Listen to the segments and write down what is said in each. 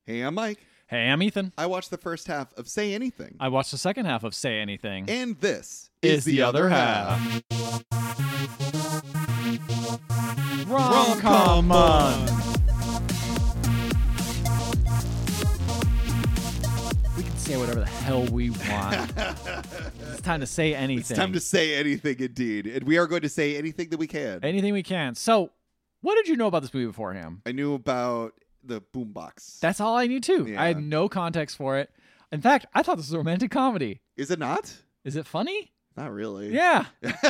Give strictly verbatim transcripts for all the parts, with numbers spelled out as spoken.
Hey, I'm Mike. Hey, I'm Ethan. I watched the first half of Say Anything. I watched the second half of Say Anything. And this is, is the, the other half. Rom-com month. We can say whatever the hell we want. It's time to say anything. It's time to say anything, indeed. And we are going to say anything that we can. Anything we can. So, what did you know about this movie beforehand? I knew about the boombox. That's all I knew, too. Yeah. I had no context for it. In fact, I thought this was a romantic comedy. Is it not? Is it funny? Not really. Yeah.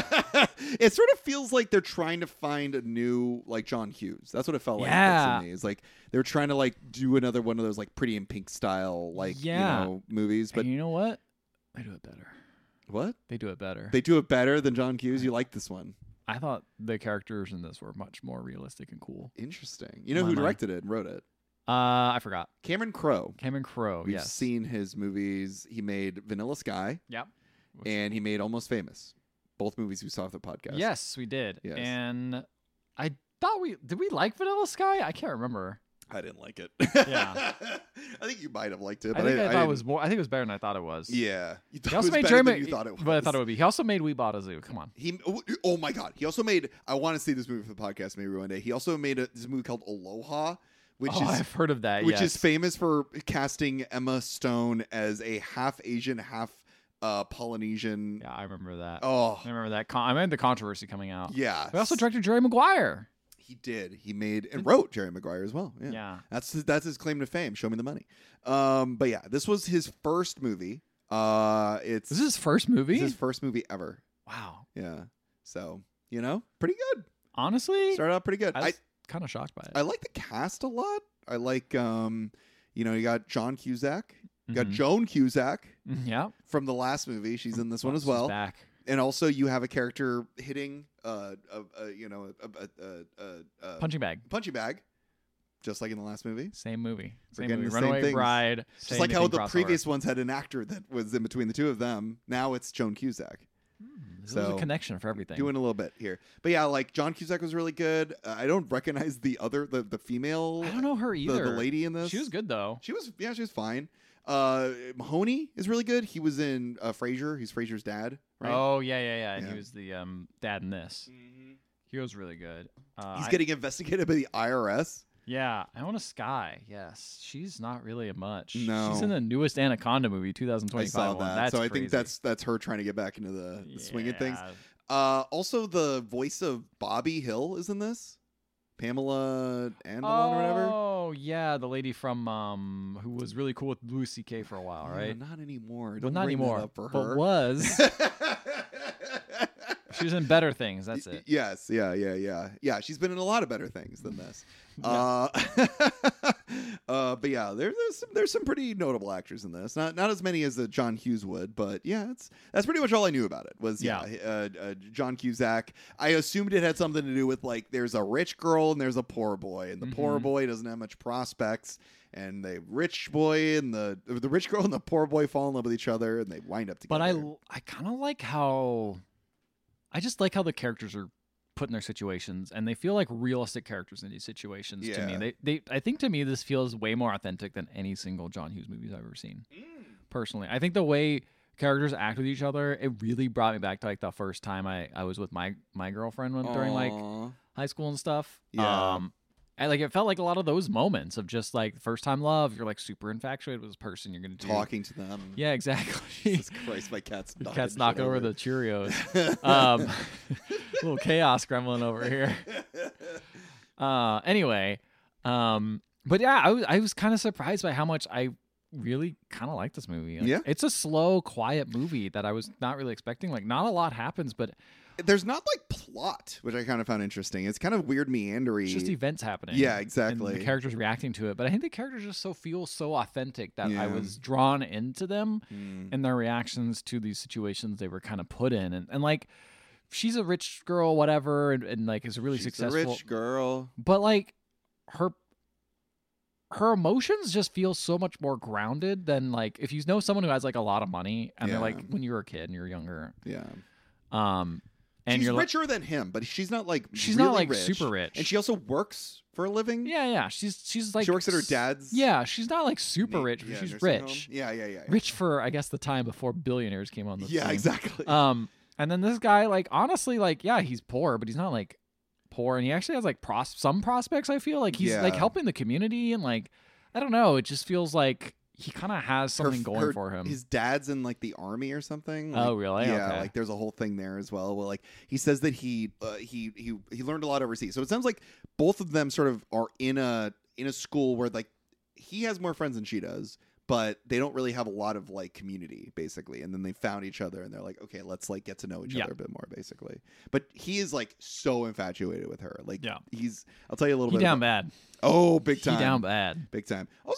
It sort of feels like they're trying to find a new, like, John Hughes. That's what it felt like Yeah. to me. It's like they're trying to, like, do another one of those, like, Pretty in Pink style, like, Yeah. you know, movies. But And you know what? They do it better. what? They do it better. They do it better than John Hughes? You like this one? I thought the characters in this were much more realistic and cool. Interesting. You know My who mind. directed it and wrote it? Uh, I forgot. Cameron Crowe. Cameron Crowe. We've yes. seen his movies. He made Vanilla Sky Yep. and he made Almost Famous. Both movies we saw at the podcast. Yes, we did. Yes. And I thought we did we like Vanilla Sky? I can't remember. I didn't like it. Yeah. I think you might have liked it. I But think I, I, thought didn't- it was more. I think it was better than I thought it was. Yeah. You thought He it also was made better Jeremy. than you thought it was. But I thought it would be. He also made We Bought a Zoo. Come on. He, oh my God. He also made, I want to see this movie for the podcast maybe one day. He also made a, this movie called Aloha, which oh, is I've heard of that. which yes. is famous for casting Emma Stone as a half Asian, half uh, Polynesian. Yeah, I remember that. Oh, I remember that. Con- I remember the controversy coming out. yeah. We also directed Jerry Maguire. He did. He made and wrote Jerry Maguire as well. Yeah. Yeah. That's his, that's his claim to fame. Show me the money. Um, but yeah, this was his first movie. Uh, it's This is his first movie. it's his first movie ever. Wow. Yeah. So you know, pretty good. Honestly, Started out pretty good. I I was kind of shocked by it. I like the cast a lot. I like um, you know, you got John Cusack, you got Mhm. Joan Cusack Mhm, yeah. from the last movie. She's in this one as She's well. Back. And also, you have a character hitting uh, a, a you know a, a, a, a, a Punching bag. punching bag, just like in the last movie. Same movie. Same getting movie. the same Runaway things. Bride. Just Say like how Anything the crossover. previous ones had an actor that was in between the two of them. Now it's Joan Cusack There's So, a connection for everything. doing a little bit here. But yeah, like John Cusack was really good. Uh, I don't recognize the other the the female. I don't know her the, either. the lady in this. She was good though. She was yeah, she was fine. Uh, Mahoney is really good. He was in uh, Frasier. He's Frasier's dad. Right? Oh yeah, yeah, yeah. And Yeah. he was the um, dad in this. He was really good. Uh, He's I- getting investigated by the I R S. yeah. I want a Sky. Yes, she's not really a much. No. she's in the newest Anaconda movie, two thousand I twenty-five saw one. that. That's so I crazy. think that's that's her trying to get back into the, the swing of things. Yeah. Uh, also, the voice of Bobby Hill is in this. Pamela Andelon or whatever. Oh yeah, the lady from um who was really cool with Louis C K for a while, Yeah, right? not anymore. Well, Don't not bring that anymore, up for but her. was. She was in better things. That's it. Yes, yeah, yeah, yeah, yeah. She's been in a lot of better things than this. Yeah. Uh, uh, but yeah, there, there's some, there's some pretty notable actors in this. Not not as many as the John Hughes would, but yeah, it's that's pretty much all I knew about it. Was yeah, Uh, uh, John Cusack. I assumed it had something to do with like there's a rich girl and there's a poor boy, and the poor Mhm. boy doesn't have much prospects. And the rich boy and the the rich girl and the poor boy fall in love with each other, and they wind up together. But I I kind of like how I just like how the characters are put in their situations, and they feel like realistic characters in these situations to me. Yeah. They they I think to me this feels way more authentic than any single John Hughes movies I've ever seen. Personally, I think the way characters act with each other, it really brought me back to like the first time I I was with my my girlfriend when, during like Aw. high school and stuff. Yeah. Um, and like it felt like a lot of those moments of just like first time love. You're like super infatuated with this person. You're gonna do talking to them. Yeah, exactly. Jesus Christ, my cat's The knocking cat's shit knocking over the Cheerios. um, little chaos gremlin over here. Uh, anyway, um, but yeah, I was I was kind of surprised by how much I really kind of like this movie. Like, Yeah. it's a slow, quiet movie that I was not really expecting. Like, not a lot happens, but There's not like plot, which I kind of found interesting. It's kind of weird, meandery. it's just events happening. Yeah, And exactly. the characters reacting to it. But I think the characters just so feel so authentic that I Yeah. was drawn into them Mm. and their reactions to these situations they were kind of put in. And, and like, she's a rich girl, whatever, and, and like is really She's successful. a rich girl. But like her her emotions just feel so much more grounded than like if you know someone who has like a lot of money and they're Yeah. like when you were a kid and you're younger. Yeah. Um And she's you're richer like, than him, but she's not like she's really not like rich. super rich, and she also works for a living. Yeah, yeah. She's she's like she works at her dad's. Yeah, she's not like super rich, but yeah, she's rich. Home. Yeah, yeah, yeah, yeah. Rich for I guess the time before billionaires came on the yeah, scene. exactly. Um, and then this guy, like, honestly, like, yeah, he's poor, but he's not like poor, and he actually has like pros- some prospects. I feel like he's yeah. like helping the community, and like, I don't know, it just feels like he kind of has something her, going her, for him. His dad's in like the army or something. Like, oh, really? Yeah, okay. like there's a whole thing there as well. Well, like he says that he uh, he he he learned a lot overseas. So it sounds like both of them sort of are in a in a school where like he has more friends than she does, but they don't really have a lot of like community basically. And then they found each other and they're like, okay, let's like get to know each yeah. other a bit more basically. But he is like so infatuated with her. Like yeah. he's I'll tell you a little he bit. Down about, bad. Oh, big time. He down bad. Big time. Also,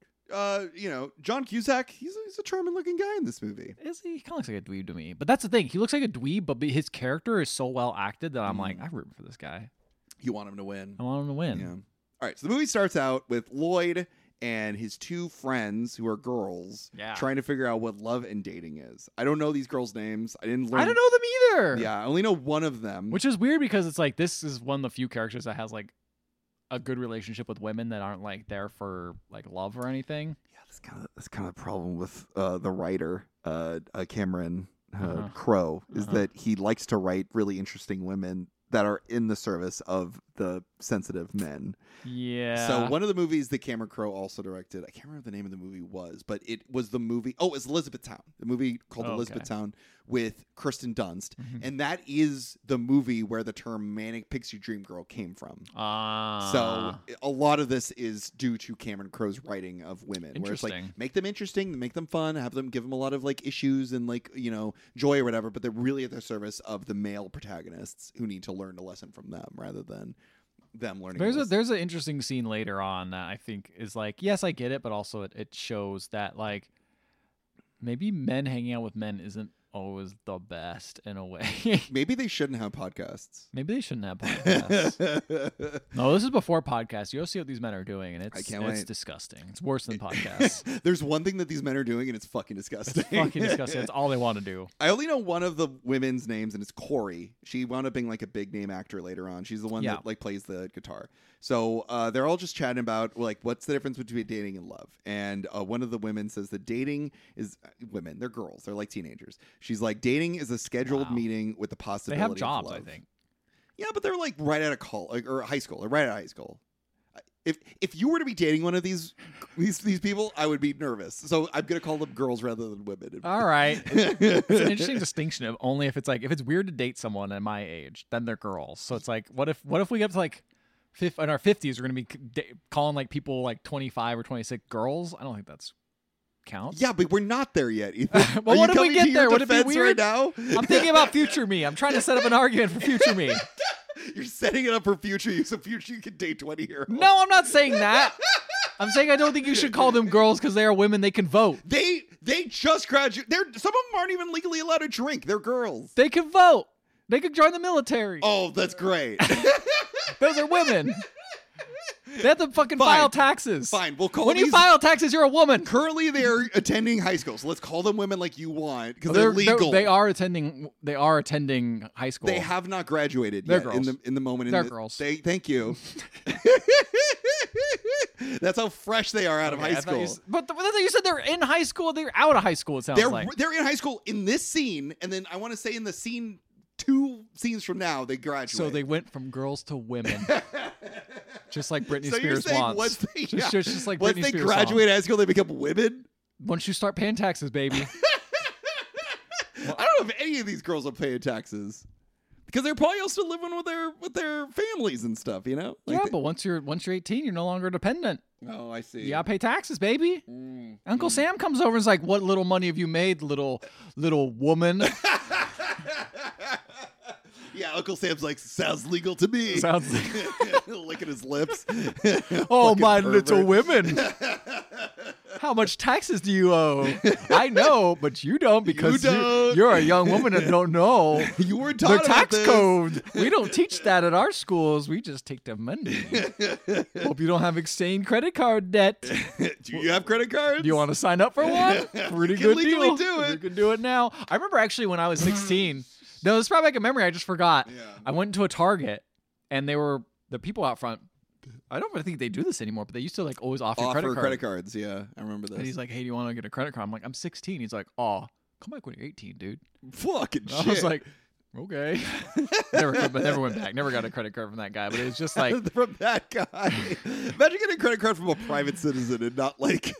uh, you know, John Cusack, he's a, he's a charming looking guy in this movie. Is he? He kind of looks like a dweeb to me. But that's the thing. He looks like a dweeb, but his character is so well acted that I'm mm. like, I root for this guy. You want him to win. I want him to win. Yeah. All right. So the movie starts out with Lloyd and his two friends who are girls yeah. trying to figure out what love and dating is. I don't know these girls' names. I didn't learn. I don't know them either. Yeah. I only know one of them. Which is weird because it's like, this is one of the few characters that has like a good relationship with women that aren't like there for like love or anything. Yeah, that's kind of that's kind of the problem with uh, the writer uh, uh, Cameron uh, uh-huh. Crowe is uh-huh. that he likes to write really interesting women that are in the service of the sensitive men. Yeah. So one of the movies that Cameron Crowe also directed, I can't remember the name of the movie was, but it was the movie. Oh, it's Elizabethtown. The movie called oh, Elizabethtown okay. with Kirsten Dunst, mm-hmm. and that is the movie where the term manic pixie dream girl came from. Ah. Uh, so a lot of this is due to Cameron Crowe's writing of women, where it's like Interesting. make them interesting, make them fun, have them give them a lot of like issues and like you know joy or whatever, but they're really at the service of the male protagonists who need to learn a lesson from them rather than them learning. There's a, a there's an interesting scene later on that I think is like, yes, I get it, but also it, it shows that like maybe men hanging out with men isn't always the best in a way. Maybe they shouldn't have podcasts. Maybe they shouldn't have podcasts. No, this is before podcasts. You go see what these men are doing, and it's I can't it's wait. disgusting. It's worse than podcasts. There's one thing that these men are doing, and it's fucking disgusting. It's fucking disgusting. That's all they want to do. I only know one of the women's names, and it's Corey. She wound up being like a big name actor later on. She's the one yeah. that like plays the guitar. So uh, they're all just chatting about like what's the difference between dating and love. And uh, one of the women says that dating is uh, women. They're girls. They're like teenagers. She's like dating is a scheduled wow. meeting with the possibility. They have jobs, of love. I think. Yeah, but they're like right out of college or high school. They're right out of high school. If if you were to be dating one of these these these people, I would be nervous. So I'm gonna call them girls rather than women. All right, it's an interesting distinction of only if it's like if it's weird to date someone at my age, then they're girls. So it's like, what if what if we get to like fifth, in our fifties, we're gonna be da- calling like people like twenty-five or twenty-six girls? I don't think that's counts. Yeah, but we're not there yet, Ethan. Well, what if we get there? Would it be weird? Right now? I'm thinking about future me. I'm trying to set up an argument for future me. You're setting it up for future you, so future you can date twenty year olds. No, I'm not saying that. I'm saying I don't think you should call them girls because they are women. They can vote. They they just graduated. They're some of them aren't even legally allowed to drink. They're girls. They can vote. They could join the military. Oh, that's great. Those are women. They have to fucking Fine. file taxes. Fine, we'll call when these... you file taxes, you're a woman. Currently, they're attending high school, so let's call them women like you want because they're, they're legal. They're, they are attending. They are attending high school. They have not graduated they're yet. Girls. In the in the moment. They're in the, girls. They, thank you. That's how fresh they are out okay, of high I school. You, but the, you said they're in high school. They're out of high school. It sounds they're, like they're in high school in this scene, and then I want to say in the scene two scenes from now they graduate. So they went from girls to women. Just like Britney so Spears wants. Once they, just, yeah, just, just like once Britney they Spears graduate song. high school, they become women. Once you start paying taxes, baby. Well, I don't know if any of these girls are paying taxes because they're probably also living with their with their families and stuff. You know? Like yeah, they, but once you're once you're eighteen, you're no longer dependent. Oh, I see. You gotta pay taxes, baby. Mm, Uncle mm. Sam comes over and is like, "What little money have you made, little little woman?" Yeah, Uncle Sam's like, sounds legal to me. Sounds like licking his lips. Oh, my pervert. little women. How much taxes do you owe? I know, but you don't because you don't. You, you're a young woman and don't know. You were taught the about tax this. code. We don't teach that at our schools. We just take the money. Hope you don't have exchange credit card debt. Do you have credit cards? Do you want to sign up for one? Pretty You can good legally deal. do it. You can do it now. I remember actually when I was sixteen No, this brought back a memory I just forgot. Yeah. I went into a Target, and they were the people out front. I don't really think they do this anymore, but they used to like always offer, Offer credit cards. credit cards. Yeah, I remember this. And he's like, "Hey, do you want to get a credit card?" I'm like, "I'm sixteen." He's like, "Oh, come back when you're eighteen, dude." Fucking I shit. was like, "Okay." never, but never went back. Never got a credit card from that guy. But it was just like from that guy. Imagine getting a credit card from a private citizen and not like.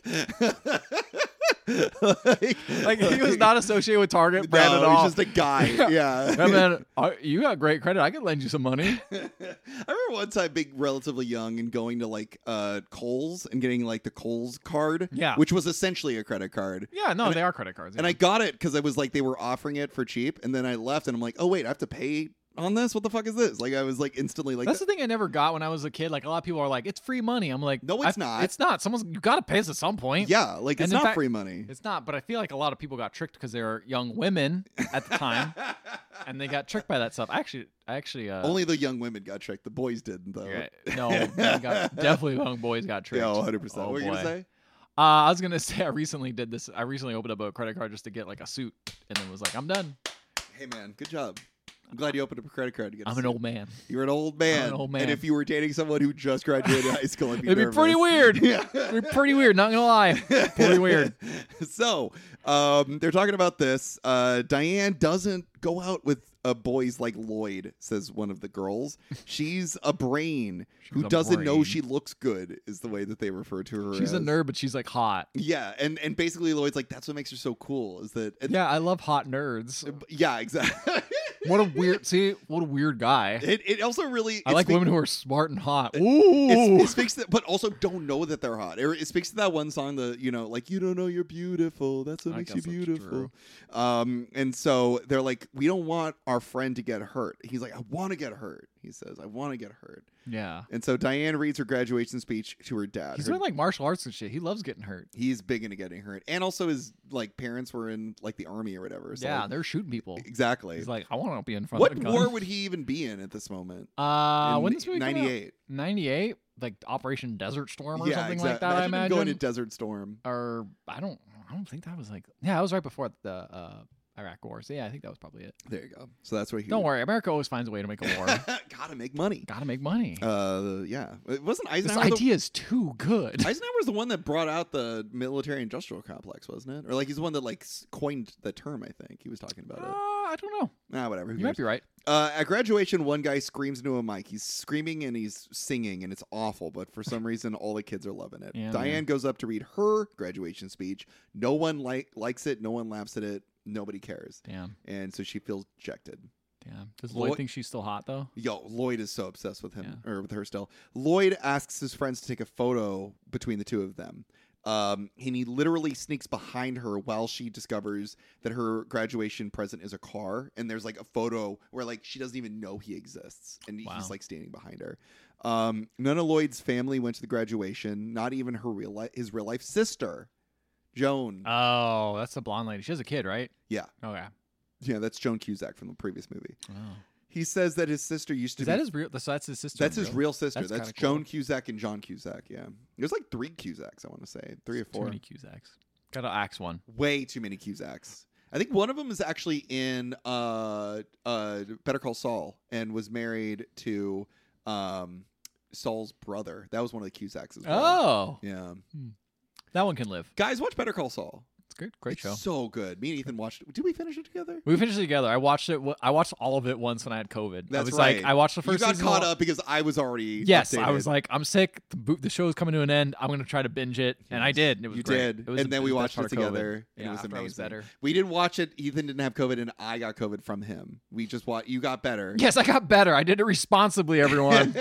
like, like he was not associated with Target brand no, at all. He's just a guy. Yeah. Yeah, man, uh, you got great credit. I could lend you some money. I remember one time being relatively young and going to like uh, Kohl's and getting like the Kohl's card, Yeah. which was essentially a credit card. Yeah, no, And they are credit cards. And yeah. I got it because I was like, they were offering it for cheap. And then I left and I'm like, oh, wait, I have to pay on this? What the fuck is this? Like, I was like instantly like, That's the thing I never got when I was a kid. Like, a lot of people are like, it's free money. I'm like, No, it's I- not. It's not. Someone's, you got to pay us at some point. yeah, like And it's in not fact- free money. It's not, but I feel like a lot of people got tricked because they were young women at the time, and they got tricked by that stuff. Actually, I actually, uh, Only the young women got tricked. The boys didn't, though. yeah, no, they got, definitely young boys got tricked. Yeah, one hundred percent. Oh, what were you going boy. to say? Uh, I was gonna say I recently did this. I recently opened up a credit card just to get like a suit, and then was like, I'm done. Hey, man, good job. I'm glad you opened up a credit card to get a I'm an suit. old man. You're an old man. I'm an old man. And if you were dating someone who just graduated high school, I'd be It'd be nervous. pretty weird. Yeah. It'd be pretty weird. Not gonna lie, pretty weird. So, um, they're talking about this. Uh, Diane doesn't go out with uh, boys like Lloyd, says one of the girls. She's a brain who a doesn't know brain. she looks good, is the way that they refer to her. She's a as. nerd, but she's like hot. Yeah, and and basically Lloyd's like, that's what makes her so cool. Is that? And, Yeah, I love hot nerds. yeah, exactly. What a weird. See, what a weird guy. It, it also really. I it like speak- women who are smart and hot. It, Ooh. it speaks to, but also don't know that they're hot. It, it speaks to that one song, the you know, like you don't know you're beautiful. That's what I makes you guess that's beautiful. true. Um, and so they're like, we don't want our friend to get hurt. He's like, I want to get hurt. He says, I want to get hurt. Yeah. And so Diane reads her graduation speech to her dad. He's Her- doing like martial arts and shit. He loves getting hurt. he's big into getting hurt, and also his like parents were in like the army or whatever. So yeah, like, they're shooting people. exactly. He's like, I want to be in front What of a gun. war would he even be in at this moment? Uh, In when this movie come out? ninety-eight. ninety-eight, like Operation Desert Storm or Yeah, something exactly. like that. I Imagine him imagine. going to Desert Storm. or I don't, I don't think that was like. Yeah, that was right before the uh, Iraq War. So yeah, I think that was probably it. There you go. So that's what he. Don't worry, America always finds a way to make a war. Gotta make money. Gotta make money. Uh, yeah. It wasn't this Eisenhower. the- idea is too good. Eisenhower was the one that brought out the military industrial complex, wasn't it? Or like he's the one that like s- coined the term. I think he was talking about Uh, it. I don't know. Nah, whatever. who You might cares? be right. Uh, at graduation, one guy screams into a mic. He's screaming and he's singing, and it's awful. But for some reason, all the kids are loving it. Yeah, Diane man. goes up to read her graduation speech. No one like likes it. No one laughs at it. Nobody cares. Damn. And so she feels dejected. Damn. Does Lloyd Lloyd- think she's still hot though? Yo, Lloyd is so obsessed with him Yeah. or with her still. Lloyd asks his friends to take a photo between the two of them. Um, and he literally sneaks behind her while she discovers that her graduation present is a car. And there's like a photo where like she doesn't even know he exists, and Wow. he's like standing behind her. Um, none of Lloyd's family went to the graduation. Not even her real life, his real life sister, Joan. Oh, that's the blonde lady. She has a kid, right? yeah, Okay. yeah, that's Joan Cusack from the previous movie. Oh. He says that his sister used to Is be that his real? So that's his sister. That's in his real sister. That's That's, kinda cool. Joan Cusack and John Cusack. Yeah, there's like three Cusacks. I want to say three or Too four. many Cusacks. Gotta axe one. Way too many Cusacks. I think one of them is actually in uh, uh, Better Call Saul and was married to um, Saul's brother. That was one of the Cusacks as well. Oh, Yeah, that one can live. guys, watch Better Call Saul. It's good. Great It's show. so good. Me and Ethan watched. Did we finish it together? We finished it together. I watched it. I watched all of it once when I had COVID. I That's was right. like, I watched the first. You got season caught all- up because I was already. Yes, I updated. was like, I'm sick. The, bo- the show's coming to an end. I'm gonna try to binge it, and I did. and It was You great. did, It was and the- then it we was the watched best it part of COVID. together. And Yeah, it was after amazing. I was better. We didn't watch it. Ethan didn't have COVID, and I got COVID from him. We just watched. You got better. Yes, I got better. I did it responsibly, everyone.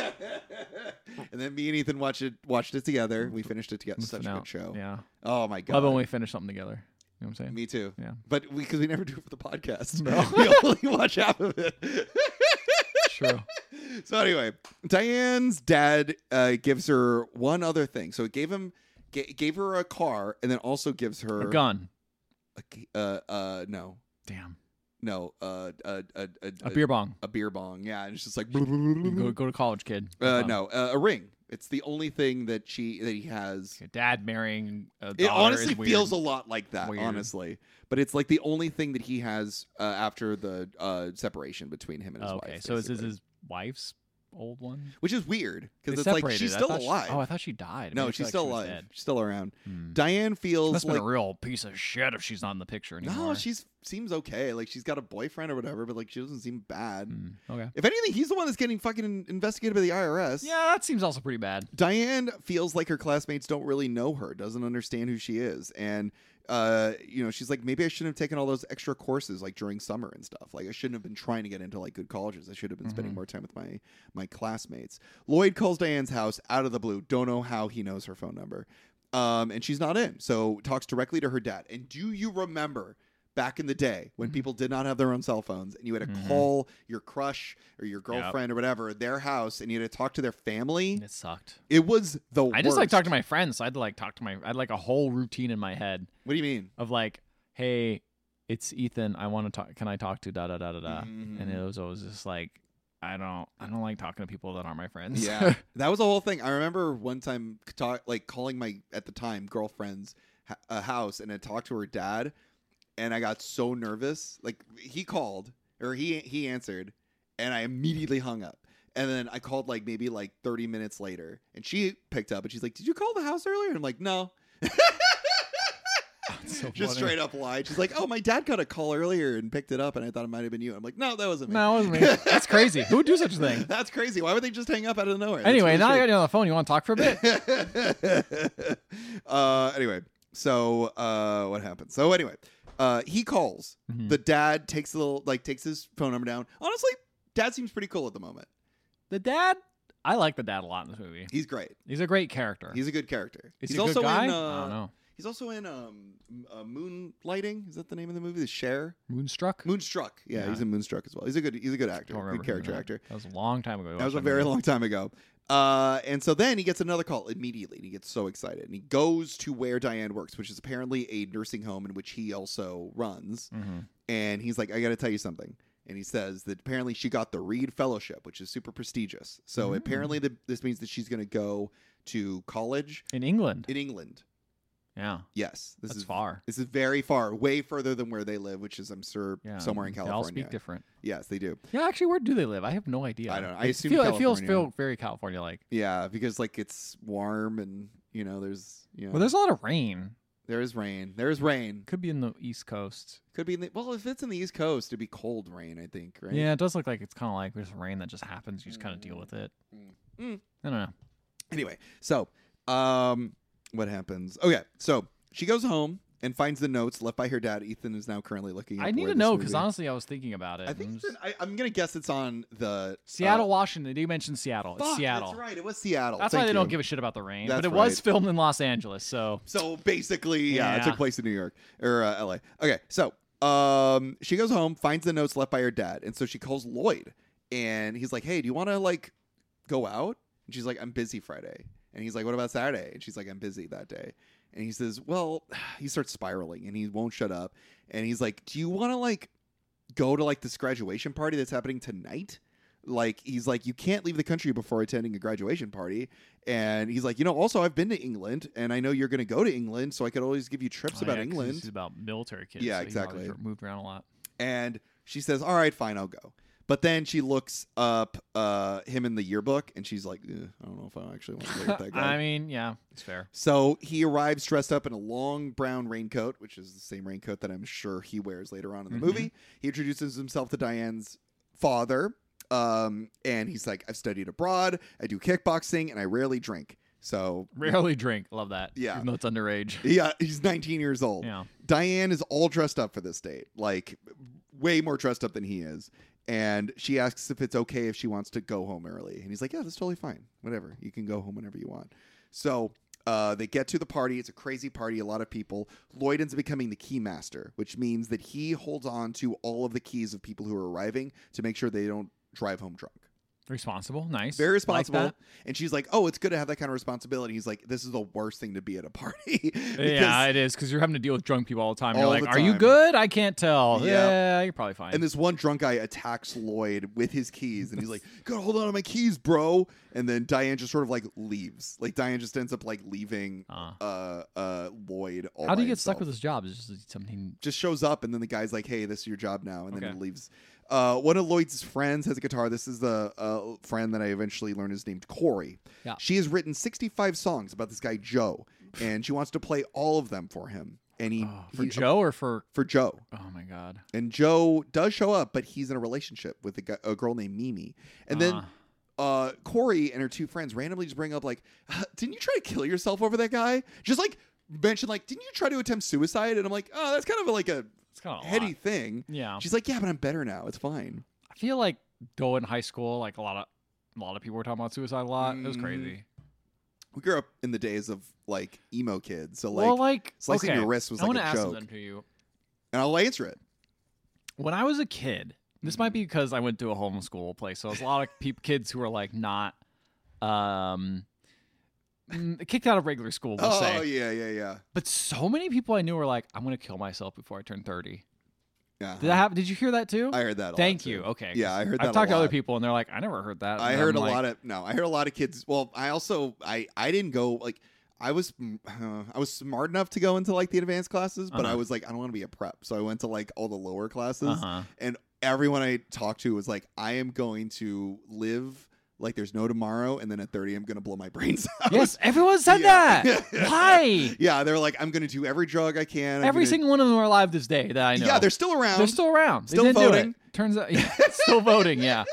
And then me and Ethan watched it. Watched it together. We finished it together. Such a No, good show. Yeah, Oh my god. love it when we finish something together. You know what I'm saying? Me too. Yeah. But we because we never do it for the podcast. No. we only watch half of it. True. So anyway, Diane's dad uh, gives her one other thing. So it gave him ga- gave her a car, and then also gives her A gun. A, key- uh, uh, no, Damn. no, uh, uh, uh, uh, A beer bong. a beer bong. Yeah, and it's just like You go go to college, kid. uh, no, uh, a ring. It's the only thing that she that he has. Your dad marrying a daughter It honestly is weird. feels a lot like that, Weird. honestly. But it's like the only thing that he has uh, after the uh, separation between him and his Oh, okay, wife. so is this basically. his wife's old one? Which is weird because They it's like separated. she's I still thought she- alive. oh, I thought she died. no, Maybe I she's feel still like she was alive. dead. She's still around. Hmm. Diane She feels must have like been a real piece of shit if she's not in the picture anymore. no, she's seems okay. Like she's got a boyfriend or whatever, but like she doesn't seem bad. Hmm, okay. If anything, he's the one that's getting fucking investigated by the I R S. Yeah, that seems also pretty bad. Diane feels like her classmates don't really know her, doesn't understand who she is, and uh, you know, she's like, maybe I shouldn't have taken all those extra courses like during summer and stuff. Like I shouldn't have been trying to get into like good colleges. I should have been spending Mhm. more time with my my classmates. Lloyd calls Diane's house out of the blue. Don't know how he knows her phone number, um, and she's not in. So talks directly to her dad. And do you remember? Back in the day when Mhm. people did not have their own cell phones and you had to Mhm. call your crush or your girlfriend or whatever, their house, and you had to talk to their family. It sucked. It was the I just like worst. talk to my friends. So I'd like talk to my. I had like a whole routine in my head What do you mean? of like, hey, it's Ethan. I want to talk. Can I talk to da da da da da? Mhm. And it was always just like, I don't. I don't like talking to people that aren't my friends. Yeah, that was the whole thing. I remember one time talk, like calling my at the time girlfriend's ha- a house and I talked to her dad, and I got so nervous. Like he called or he he answered, and I immediately hung up. And then I called like maybe like thirty minutes later, and she picked up and she's like, "Did you call the house earlier?" And I'm like, "No." So Just funny. straight up lied. She's like, "Oh, my dad got a call earlier and picked it up, and I thought it might have been you." I'm like, "No, that wasn't me." No, it wasn't me. That's crazy. Who would do such a thing? That's crazy. Why would they just hang up out of nowhere? That's Anyway, really now I got strange. you on the phone. You want to talk for a bit? uh, anyway, so uh, what happened? So anyway, uh, he calls. Mhm. The dad takes a little, like, takes his phone number down. Honestly, dad seems pretty cool at the moment. The dad. I like the dad a lot in this movie. He's great. He's a great character. He's a good character. Is he's he a also good guy? in. I Uh, don't know. He's also in um, M- uh, Moonlighting. Is that the name of the movie? The Cher. Moonstruck. Moonstruck. Yeah, Yeah. he's in Moonstruck as well. He's a good. He's a good actor. Don't remember Good character him in that. actor. That was a long time ago. we That was a watched very movie. long time ago. Uh, and so then he gets another call immediately, and he gets so excited, and he goes to where Diane works, which is apparently a nursing home in which he also runs. Mhm. And he's like, "I got to tell you something." And he says that apparently she got the Reed Fellowship, which is super prestigious. So Mm. apparently the, this means that she's going to go to college In England. in England. Yeah. Yes, this That's is far. This is very far, way further than where they live, which is I'm sure Yeah. somewhere in They all California. speak different. Yes, they do. Yeah, actually, where do they live? I have no idea. I don't know. I It assume feel, it feels California. feel very California-like. Yeah, because like it's warm and you know there's you know Well, there's a lot of rain. there is rain. There is rain. Could be in the East Coast. Could be in the, well if it's in the East Coast, it'd be cold rain. I think right. Yeah, it does look like it's kind of like there's rain that just happens. You just kind of deal with it. Mm. I don't know. Anyway, so um, what happens? Okay, so she goes home and finds the notes left by her dad. Ethan is now currently looking. I up need where to this know movie- because honestly, I was thinking about it. I think and it's it's- in, I, I'm gonna guess it's on the Seattle, uh, Washington. You mentioned Seattle. It's fuck, Seattle. That's right. It was Seattle. That's Thank why they you. don't give a shit about the rain. That's but it was right. filmed in Los Angeles, so So basically, yeah, it Yeah. took place in New York or uh, L A. Okay, so um, she goes home, finds the notes left by her dad, and so she calls Lloyd, and he's like, "Hey, do you want to like go out?" And she's like, "I'm busy Friday," and he's like, "What about Saturday?" And she's like, "I'm busy that day." And he says, "Well," he starts spiraling, and he won't shut up, and he's like, "Do you want to like go to like this graduation party that's happening tonight?" Like he's like, you can't leave the country before attending a graduation party. And he's like, you know, also I've been to England and I know you're going to go to England, so I could always give you trips Oh, about yeah, 'cause England. This is about military kids. Yeah, so he's always exactly. Moved around a lot. And she says, all right, fine, I'll go. But then she looks up uh, him in the yearbook and she's like, eh, I don't know if I actually want to go with that guy. I mean, yeah, it's fair. So he arrives dressed up in a long brown raincoat, which is the same raincoat that I'm sure he wears later on in the Mhm. movie. He introduces himself to Diane's father. Um, and he's like, I've studied abroad, I do kickboxing, and I rarely drink. So Rarely drink. Love that. Yeah. Even though it's underage. yeah, he's nineteen years old. Yeah. Diane is all dressed up for this date, like way more dressed up than he is. And she asks if it's okay if she wants to go home early. And he's like, yeah, that's totally fine. Whatever. You can go home whenever you want. So uh, they get to the party. It's a crazy party, a lot of people. Lloyd ends up becoming the key master, which means that he holds on to all of the keys of people who are arriving to make sure they don't drive home drunk. Responsible, nice. Very responsible. Like and she's like, oh, it's good to have that kind of responsibility. He's like, this is the worst thing to be at a party. Yeah, it is, because you're having to deal with drunk people all the time. You're all like, the are you time. good? I can't tell. Yep. Yeah, you're probably fine. And this one drunk guy attacks Lloyd with his keys, and he's like, gotta hold on to my keys, bro. And then Diane just sort of like leaves. Like Diane just ends up like leaving uh, uh, uh Lloyd all How do by you get himself. stuck with his job? Is just something Just shows up, and then the guy's like, hey, this is your job now. And then Okay. he leaves. Uh, one of Lloyd's friends has a guitar. This is the uh, friend that I eventually learned is named Corey. Yeah. She has written sixty-five songs about this guy, Joe, and she wants to play all of them for him. And he, oh, for he- Joe or for for Joe. oh my god. And Joe does show up, but he's in a relationship with a, guy, a girl named Mimi. And then Uh. uh, Corey and her two friends randomly just bring up like, didn't you try to kill yourself over that guy? Just like mention like, didn't you try to attempt suicide? And I'm like, oh, that's kind of like a It's kind of heady thing. Yeah. She's like, yeah, but I'm better now. It's fine. I feel like though in high school, like a lot of a lot of people were talking about suicide a lot. It was Mm. crazy. We grew up in the days of like emo kids, so like well, like slicing okay, your wrist was I like want a to ask joke. something to you. And I'll answer it. When I was a kid, this might be because I went to a homeschool place, so there's a lot of peop kids who are like not um mm, kicked out of regular school, we'll Oh say. yeah, yeah, yeah. But so many people I knew were like, I'm gonna kill myself before I turn thirty. Yeah. Did that happen? Did you hear that too? I heard that. A Thank lot you. too. Okay. Yeah, I heard that. I've talked a to other lot. people and they're like, I never heard that. I And heard I'm a like, lot of no. I heard a lot of kids. Well, I also I I didn't go like I was mm, uh, I was smart enough to go into like the advanced classes, but I Uh-huh. was like I don't want to be a prep, so I went to like all the lower classes, Uh-huh. and everyone I talked to was like, I am going to live like there's no tomorrow, and then at thirty I'm gonna blow my brains out. Yes, everyone said Yeah. that. Why? Yeah, they're like, I'm gonna do every drug I can. I'm Every gonna- single one of them are alive this day that I know. Yeah, they're still around. They're still around. They Still didn't do voting. it. Turns out, yeah, still voting. Yeah.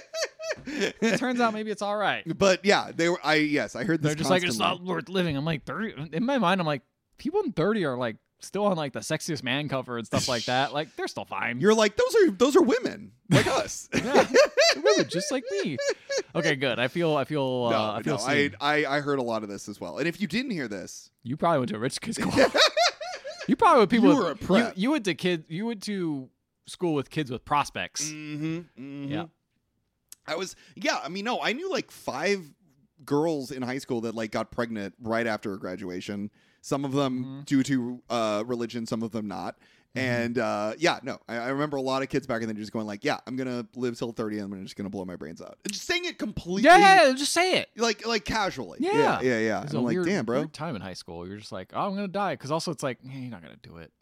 Turns out maybe it's all right. But yeah, they were. I yes, I heard this. They're just like, it's constantly. not worth living. I'm like, thirty. In my mind, I'm like, people in thirty are like still on like the sexiest man cover and stuff like that. Like, they're still fine. You're like, those are those are women like us. yeah, women just like me. Okay, good. I feel, I feel, uh, No, I feel no, seen. I, I I heard a lot of this as well. And if you didn't hear this, You probably went to a rich kid's school. You probably with people. You with- were a prep. You, you went to kid. You went to school with kids with prospects. mm-hmm, mm-hmm. Yeah. I was yeah. I mean, no, I knew like five girls in high school that like got pregnant right after graduation. Some of them Mhm. due to uh, religion, some of them not. And uh, yeah, no, I, I remember a lot of kids back then just going like, "Yeah, I'm gonna live till thirty, and I'm just gonna blow my brains out." And just saying it completely, Yeah, yeah, yeah, just say it. like like casually. Yeah. yeah, yeah. yeah. It was And a I'm like, weird, damn, bro. weird time in high school. You're just like, oh, I'm gonna die, because also it's like, eh, you're not gonna do it.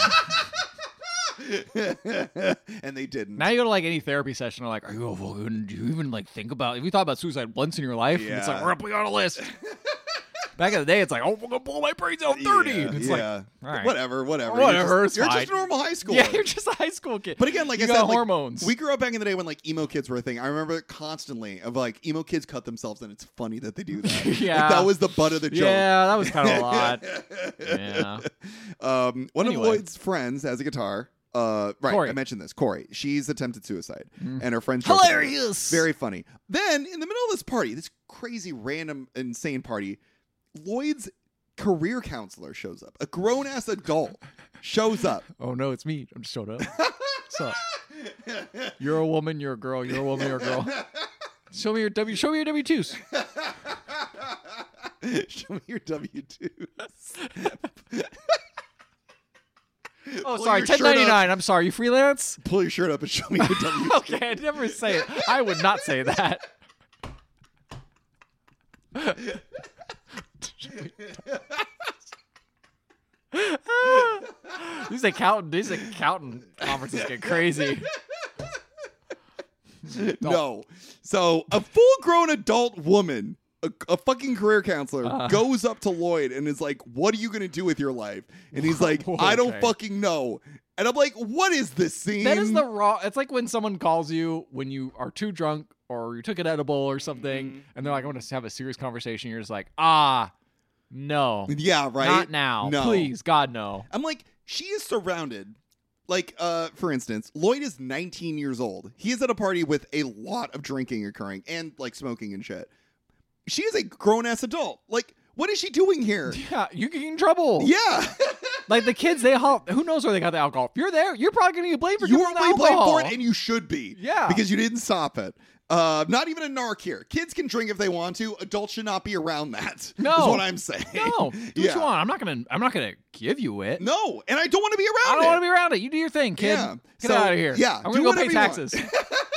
And they didn't. Now you go to like any therapy session, they're like, are you fucking, do you even like think about? Have you thought about suicide once in your life? And it's like, Yeah. we're gonna put you on a list. Back in the day, it's like, oh, we're gonna blow my brains out thirty. Yeah, And it's yeah. like, all right. whatever, whatever. Whatever, You're it's just, you're fine. just a normal high school. Yeah, you're just a high school kid. But again, like you I got said, like, hormones. we grew up back in the day when like emo kids were a thing. I remember it constantly of like emo kids cut themselves, and it's funny that they do that. Yeah. Like, that was the butt of the joke. Yeah, that was kind of a lot. Yeah. Um, one Anyway. of Lloyd's friends has a guitar. Uh, right, Corey. I mentioned this. Corey. She's attempted suicide, and her friends joked about it. Hilarious. Very funny. Then in the middle of this party, this crazy, random, insane party, Lloyd's career counselor shows up. A grown ass adult shows up. Oh no, it's me. I'm just showed up. What's up? You're a woman. You're a girl. You're a woman. You're a girl. Show me your W. Show me your W twos. Show me your W twos. Oh, Pull sorry. your shirt ten ninety-nine. I'm sorry. You freelance? Pull your shirt up and show me your W twos. Okay, I'd never say it. I would not say that. These accountant, these accountant conferences get crazy. No. So a full grown adult woman, a, a fucking career counselor, Uh. goes up to Lloyd and is like, what are you going to do with your life? And he's like, I don't Okay. fucking know. And I'm like, what is this scene? That is the raw. It's like when someone calls you when you are too drunk or you took an edible or something, Mm-hmm. and they're like, "I want to have a serious conversation." You're just like, "Ah, no, Yeah, right? not now, No. please, God, no." I'm like, she is surrounded. Like, uh, for instance, Lloyd is nineteen years old. He is at a party with a lot of drinking occurring and like smoking and shit. She is a grown ass adult. Like, what is she doing here? Yeah, you can get in trouble. Yeah. Like the kids, they all, who knows where they got the alcohol? If you're there, you're probably gonna get blamed for You giving were them the way blamed alcohol. for it, and you should be. Yeah. Because you didn't stop it. Uh, not even a narc here. Kids can drink if they want to. Adults should not be around that. No, is what I'm saying. No, do yeah. what you want. I'm not gonna. I'm not gonna give you it. No, and I don't want to be around I don't it. want to be around it. You do your thing, kid. Yeah. Get so, out of here. Yeah, I'm do gonna go pay whatever you taxes.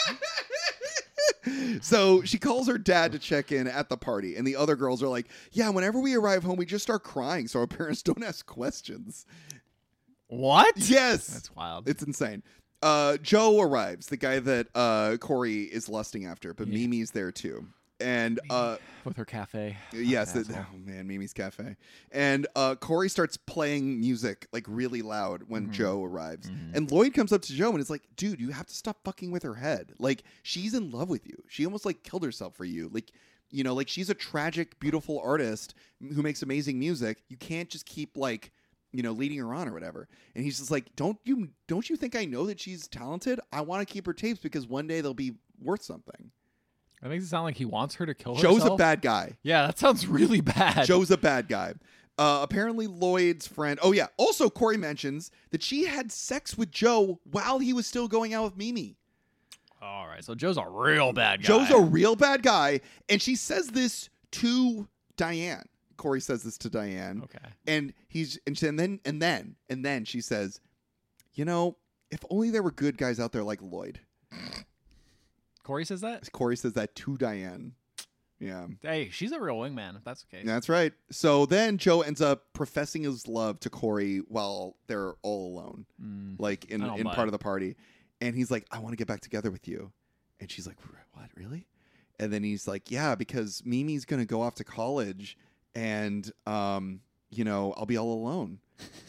So she calls her dad to check in at the party, and the other girls are like, "Yeah, whenever we arrive home, we just start crying, so our parents don't ask questions." What? Yes, That's wild. it's insane. Uh, Joe arrives, the guy that uh, Corey is lusting after, but Yeah. Mimi's there too. And uh, With her cafe. yes, Fucking it- asshole. oh man, Mimi's Cafe. And uh, Corey starts playing music like really loud when Mhm. Joe arrives. Mhm. And Lloyd comes up to Joe and is like, "Dude, you have to stop fucking with her head. Like, she's in love with you. She almost like killed herself for you. Like, you know, like she's a tragic, beautiful artist who makes amazing music. You can't just keep like." you know, leading her on or whatever. And he's just like, don't you don't you think I know that she's talented? I want to keep her tapes because one day they'll be worth something. That makes it sound like he wants her to kill Joe's herself. a bad guy. Yeah, that sounds really bad. Joe's a bad guy. Uh, apparently Lloyd's friend. Oh yeah. Also, Corey mentions that she had sex with Joe while he was still going out with Mimi. All right, so Joe's a real bad guy. Joe's a real bad guy, and she says this to Diane. Corey says this to Diane. Okay. And he's and, she, and then and then and then she says, "You know, if only there were good guys out there like Lloyd." Corey says that? Corey says that to Diane. Yeah. Hey, she's a real wingman, if that's okay. That's right. So then Joe ends up professing his love to Corey while they're all alone, Mm. like in, I don't in buy part it. of the party. And he's like, "I want to get back together with you." And she's like, "What, really?" And then he's like, "Yeah, because Mimi's going to go off to college and, um, you know, I'll be all alone."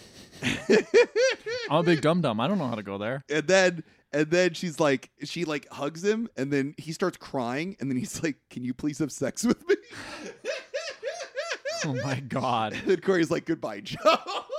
I'm a big dum dum. I don't know how to go there. And then and then she's like, she like hugs him, and then he starts crying, and then he's like, "Can you please have sex with me?" Oh my god. And then Corey's like, "Goodbye, Joe."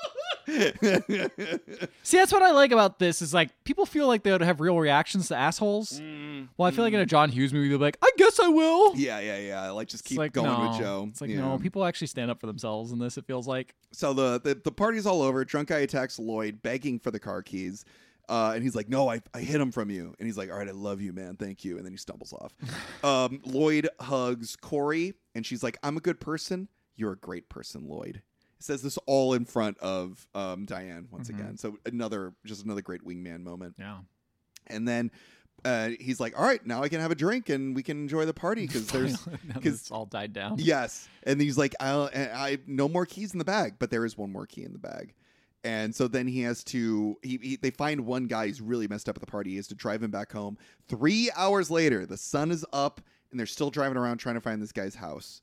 See, that's what I like about this is like people feel like they would have real reactions to assholes. Mm, Well, I feel like in a John Hughes movie, they'll be like, "I guess I will." yeah, yeah, yeah. Like just It's keep like, going no. with Joe. It's like Yeah. no, people actually stand up for themselves in this. It feels like. So the, the the party's all over. Drunk guy attacks Lloyd, begging for the car keys. Uh, and he's like, "No, I, I hid him from you." And he's like, "All right, I love you, man. Thank you." And then he stumbles off. um, Lloyd hugs Corey, and she's like, "I'm a good person. You're a great person, Lloyd." Says this all in front of um, Diane once Mhm. again. So another, just another great wingman moment. Yeah. And then uh, he's like, "All right, now I can have a drink and we can enjoy the party because there's because it's all died down. yes." And he's like, "I'll, I no more keys in the bag, but there is one more key in the bag." And so then he has to. He, he they find one guy who's really messed up at the party. He has to drive him back home. Three hours later, the sun is up and they're still driving around trying to find this guy's house.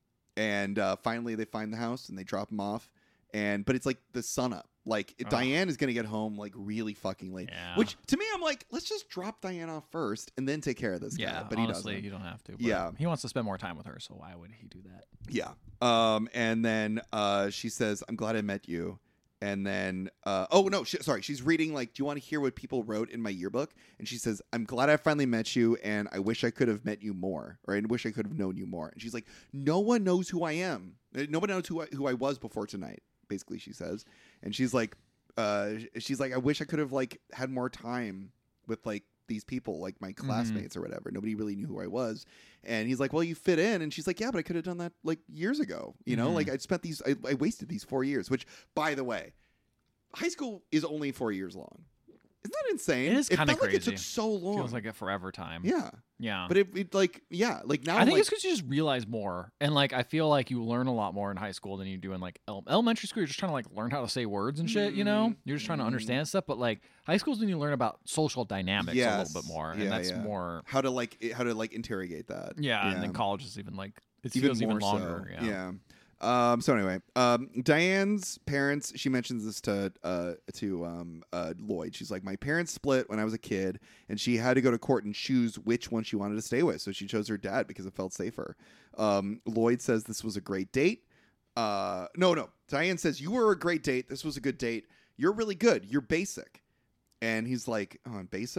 And uh, finally, they find the house and they drop him off. And but it's like the sun up. Like Ugh. Diane is gonna get home like really fucking late. Yeah. Which to me, I'm like, let's just drop Diane off first and then take care of this Yeah, guy. But he honestly, doesn't. you don't have to. but Yeah. he wants to spend more time with her, so why would he do that? Yeah. Um. And then uh, she says, "I'm glad I met you." And then, uh, oh no, she, sorry, she's reading like, "Do you want to hear what people wrote in my yearbook?" And she says, "I'm glad I finally met you, and I wish I could have met you more, or I wish I could have known you more." And she's like, "No one knows who I am. Uh, No one knows who I, who I was before tonight." Basically, she says, and she's like, uh, she's like, "I wish I could have like had more time with like these people, like my classmates or whatever. Nobody really knew who I was." And he's like, "Well, you fit in." And she's like, "Yeah, but I could have done that like years ago. You know, Mhm. like I spent these, I, I wasted these four years, which by the way, high school is only four years long. Isn't that insane? It is kinda felt like it crazy. took so long. Feels like a forever time. yeah. Yeah. But it, it like, yeah, like now I think like, it's because you just realize more, and like I feel like you learn a lot more in high school than you do in like ele- elementary school. You're just trying to like learn how to say words and shit. You know, you're just trying to Mhm. understand stuff. But like high school is when you learn about social dynamics a Yes. little bit more, Yeah, and that's yeah. more. how to like, it- how to like interrogate that. Yeah, and then college is even like it even feels more even longer. so. Yeah. Um, so anyway, um, Diane's parents, she mentions this to uh, to um, uh, Lloyd. She's like, "My parents split when I was a kid, and she had to go to court and choose which one she wanted to stay with. So she chose her dad because it felt safer." Um, Lloyd says this was a great date. Uh, no, no. Diane says, "You were a great date. This was a good date. You're really good. You're basic." And he's like, "Oh, I'm basic?"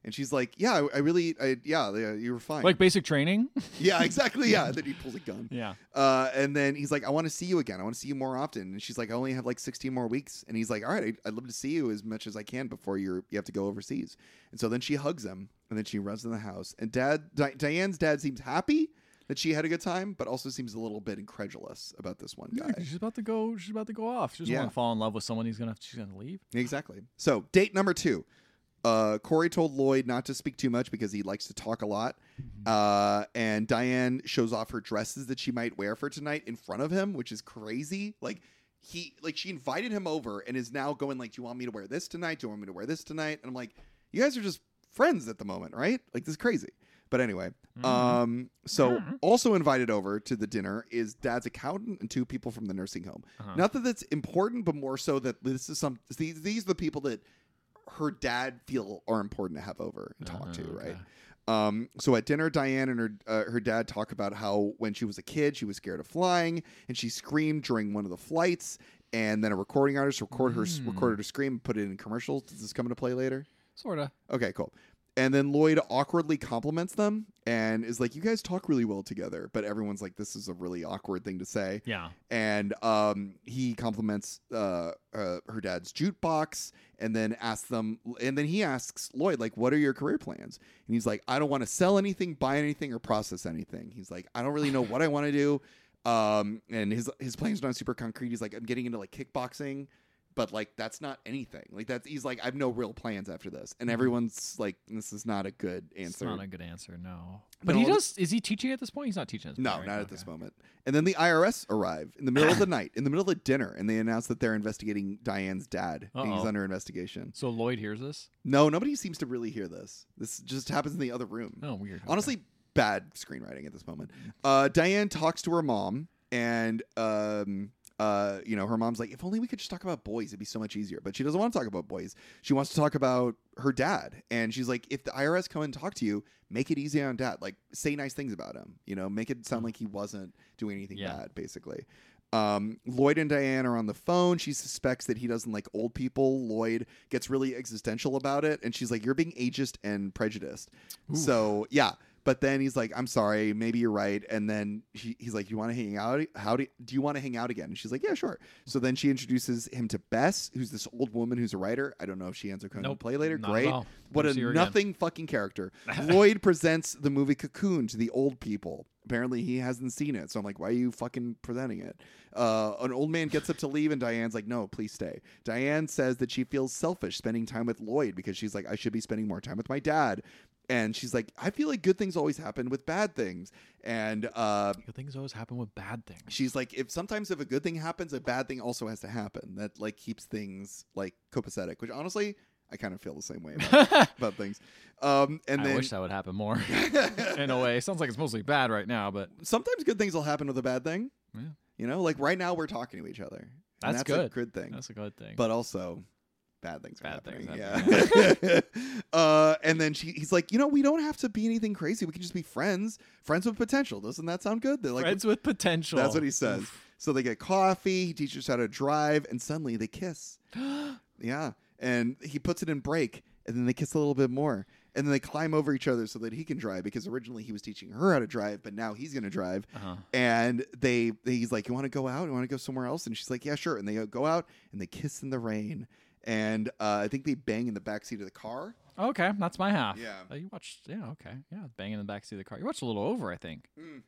And she's like, yeah, I, I really, I, yeah, yeah, you were fine. Like basic training? Yeah, exactly. Yeah. And then he pulls a gun. Yeah. Uh, and then he's like, I want to see you again. I want to see you more often. And she's like, I only have like sixteen more weeks. And he's like, all right, I'd, I'd love to see you as much as I can before you're, you have to go overseas. And so then she hugs him and then she runs in the house. And dad, Di- Diane's dad seems happy that she had a good time, but also seems a little bit incredulous about this one guy. Yeah, she's about to go. She's about to go off. She doesn't Yeah. want to fall in love with someone. He's gonna. She's gonna leave. Exactly. So date number two. Uh, Corey told Lloyd not to speak too much because he likes to talk a lot. Uh, and Diane shows off her dresses that she might wear for tonight in front of him, which is crazy. Like he, like she invited him over and is now going like, "Do you want me to wear this tonight? Do you want me to wear this tonight?" And I'm like, "You guys are just friends at the moment, right? Like this is crazy." But anyway, Mhm. um, so Mhm. also invited over to the dinner is Dad's accountant and two people from the nursing home. Uh-huh. Not that that's important, but more so that this is some these these are the people that her dad feel are important to have over and talk Uh, to, okay. right? Um, so at dinner, Diane and her uh, her dad talk about how when she was a kid, she was scared of flying, and she screamed during one of the flights. And then a recording artist record her Mm. recorded her scream, and put it in commercials. Does this come into play later? Sorta. Okay, cool. And then Lloyd awkwardly compliments them and is like, "You guys talk really well together." But everyone's like, "This is a really awkward thing to say." Yeah. And um, he compliments uh, uh, her dad's jukebox, and then asks them, and then he asks Lloyd, like, "What are your career plans?" And he's like, "I don't want to sell anything, buy anything, or process anything." He's like, "I don't really know what I want to do." Um, and his his plans are not super concrete. He's like, "I'm getting into like kickboxing." But like that's not anything. Like that's he's like I have no real plans after this, and everyone's like this is not a good It's answer. not a good answer. No. But No, he well, does. Is he teaching at this point? He's not teaching. At this No, point, right? not at Okay. this moment. And then the I R S arrive in the middle of the night, in the middle of dinner, and they announce that they're investigating Diane's dad. And he's Uh-oh. under investigation. So Lloyd hears this. No, nobody seems to really hear this. This just happens in the other room. Oh, weird. Okay. Honestly, bad screenwriting at this moment. Uh, Diane talks to her mom, and um, uh, you know, her mom's like, "If only we could just talk about boys, it'd be so much easier." But she doesn't want to talk about boys. She wants to talk about her dad, and she's like, "If the I R S come and talk to you, make it easy on dad. Like, say nice things about him. You know, make it sound like he wasn't doing anything Yeah. bad, basically." Um, Lloyd and Diane are on the phone. She suspects that he doesn't like old people. Lloyd gets really existential about it, and she's like, "You're being ageist and prejudiced." Oof. So yeah. But then he's like, "I'm sorry, maybe you're right." And then he, he's like, "You want to hang out? How do do you want to hang out again?" And she's like, "Yeah, sure." So then she introduces him to Bess, who's this old woman who's a writer. I don't know if she ends up coming Nope, to play later. not at Great. all. What Never a see her nothing fucking character. Lloyd presents the movie Cocoon to the old people. Apparently he hasn't seen it. So I'm like, why are you fucking presenting it? Uh, an old man gets up to leave and Diane's like, "No, please stay." Diane says that she feels selfish spending time with Lloyd because she's like, "I should be spending more time with my dad." And she's like, "I feel like good things always happen with bad things." And uh, Good things always happen with bad things. she's like, if sometimes if a good thing happens, a bad thing also has to happen. That like keeps things like copacetic, which honestly, I kind of feel the same way about, about things. Um, and I then wish that would happen more. In a way, sounds like it's mostly bad right now, but sometimes good things will happen with a bad thing. yeah, You know, like right now we're talking to each other. And That's that's good. a good thing. that's a good thing. But also bad things are Bad things happening. Yeah. uh, and then she, he's like, "You know, we don't have to be anything crazy. We can just be friends, friends with potential." Doesn't that sound good? They're like, Friends with potential. that's what he says. So they get coffee. He teaches her how to drive, and suddenly they kiss. Yeah, and he puts it in brake, and then they kiss a little bit more, and then they climb over each other so that he can drive because originally he was teaching her how to drive, but now he's gonna drive. Uh-huh. And they, he's like, "You want to go out? You want to go somewhere else?" And she's like, "Yeah, sure." And they go out and they kiss in the rain, and uh, I think they bang in the backseat of the car. Okay, that's my half. Yeah. Uh, you watched, yeah, okay. Yeah, banging in the backseat of the car. You watched a little over, I think. Mm.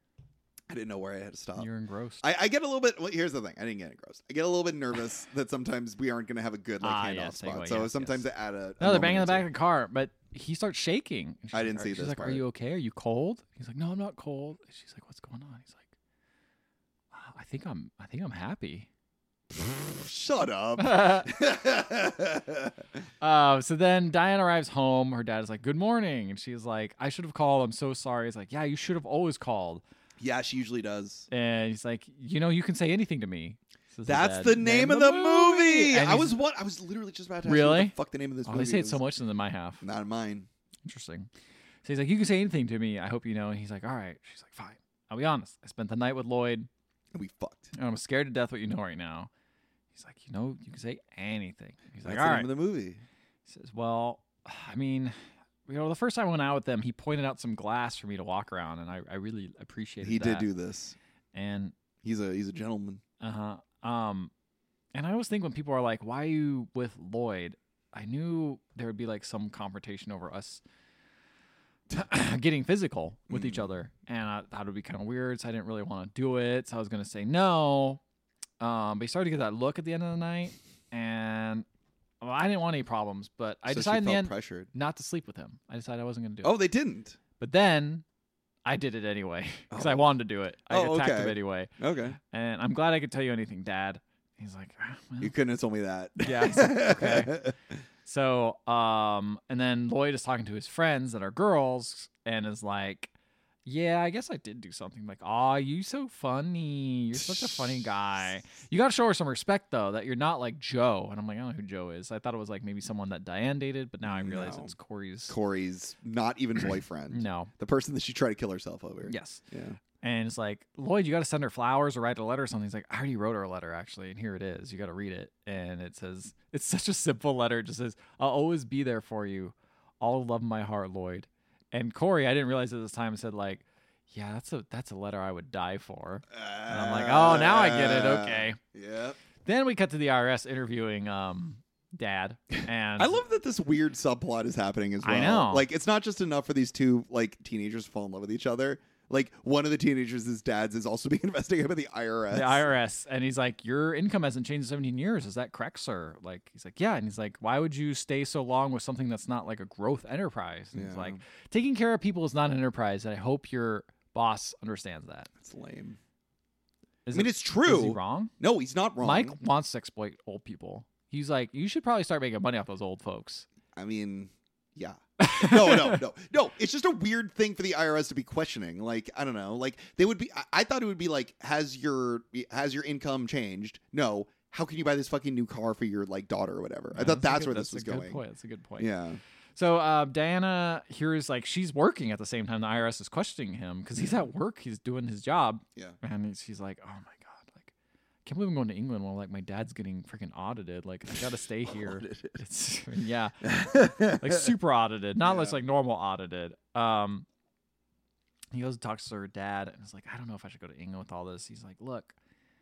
I didn't know where I had to stop. You're engrossed. I, I get a little bit. Well, here's the thing. I didn't get engrossed. I get a little bit nervous that sometimes we aren't going to have a good like Ah, handoff yes, spot. anyway, so yes, sometimes yes. I add a. No, a they're banging in the moment back of the car, but he starts shaking. And she's I like, didn't are- see She's this like, part. "Are you okay? Are you cold?" He's like, "No, I'm not cold." She's like, "What's going on?" He's like, "Ah, "I think I'm, I think I'm happy." or two. Shut up. Uh, so then Diane arrives home. Her dad is like, "Good morning," and she's like, "I should have called. I'm so sorry." He's like, "Yeah, you should have always called." Yeah, she usually does. And he's like, "You know, you can say anything to me." Says the That's dad. the name of the movie. And I he's- was what I was literally just about to ask you Really? what the fuck the name of this Oh, movie they say it is. so much in my half. Not mine. Interesting. So he's like, "You can say anything to me. I hope you know." And he's like, "All right." She's like, "Fine. I'll be honest. I spent the night with Lloyd, And we fucked. and I'm scared to death what you know right now." He's like, "You know, you can say anything." He's like, That's "All the right." name of the movie. He says, "Well, I mean, you know, the first time I went out with them, he pointed out some glass for me to walk around, and I, I really appreciated he that. He did do this. And he's a he's a gentleman. Uh-huh. Um, and I always think when people are like, why are you with Lloyd? I knew there would be like some confrontation over us getting physical with mm. each other. And I thought it would be kind of weird, so I didn't really want to do it. So I was going to say no. Um, but he started to get that look at the end of the night, and well, I didn't want any problems, but I so decided in the end pressured. not to sleep with him. I decided I wasn't going to do oh, it. Oh, they didn't? But then I did it anyway because oh. I wanted to do it. I oh, attacked okay. him anyway. Okay. And I'm glad I could tell you anything, Dad. He's like, ah, well. You couldn't have told me that. Yeah. Like, okay. So, um, and then Lloyd is talking to his friends that are girls and is like, yeah, I guess I did do something. Like, aw, you so funny. You're such a funny guy. You got to show her some respect, though, that you're not like Joe. And I'm like, I don't know who Joe is. I thought it was like maybe someone that Diane dated, but now I realize no. it's Corey's. Corey's not even boyfriend. No. The person that she tried to kill herself over. Yes. Yeah. And it's like, Lloyd, you got to send her flowers or write a letter or something. He's like, I already wrote her a letter, actually. And here it is. You got to read it. And it says, it's such a simple letter. It just says, I'll always be there for you. All love in my heart, Lloyd. And Corey, I didn't realize at this time, said like, yeah, that's a that's a letter I would die for. Uh, and I'm like, oh, now I get it. Okay. Yep. Then we cut to the I R S interviewing um, Dad. And I love that this weird subplot is happening as well. I know. Like, it's not just enough for these two like teenagers to fall in love with each other. Like, one of the teenagers, his dad's, is also being investigated by the I R S. The I R S. And he's like, your income hasn't changed in seventeen years. Is that correct, sir? Like, he's like, yeah. And he's like, why would you stay so long with something that's not like a growth enterprise? And yeah. he's like, taking care of people is not an enterprise. And I hope your boss understands that. It's lame. Is I mean, it, it's true. Is he wrong? No, he's not wrong. Mike wants to exploit old people. He's like, you should probably start making money off those old folks. I mean, yeah. no, no, no, no. It's just a weird thing for the I R S to be questioning. Like, I don't know. Like, they would be. I, I thought it would be like, has your has your income changed? No. How can you buy this fucking new car for your like daughter or whatever? Yeah, I thought that's, that's good, where this was going. Good point. That's a good point. Yeah. So uh, Diana hears like she's working at the same time the I R S is questioning him because he's at work. He's doing his job. Yeah. And she's like, oh my god, like, I can't believe I'm going to England while like my dad's getting freaking audited. Like, I gotta stay here. It's yeah, like super audited, not yeah. like normal audited. Um, he goes and talks to her dad, and is like, I don't know if I should go to England with all this. He's like, look,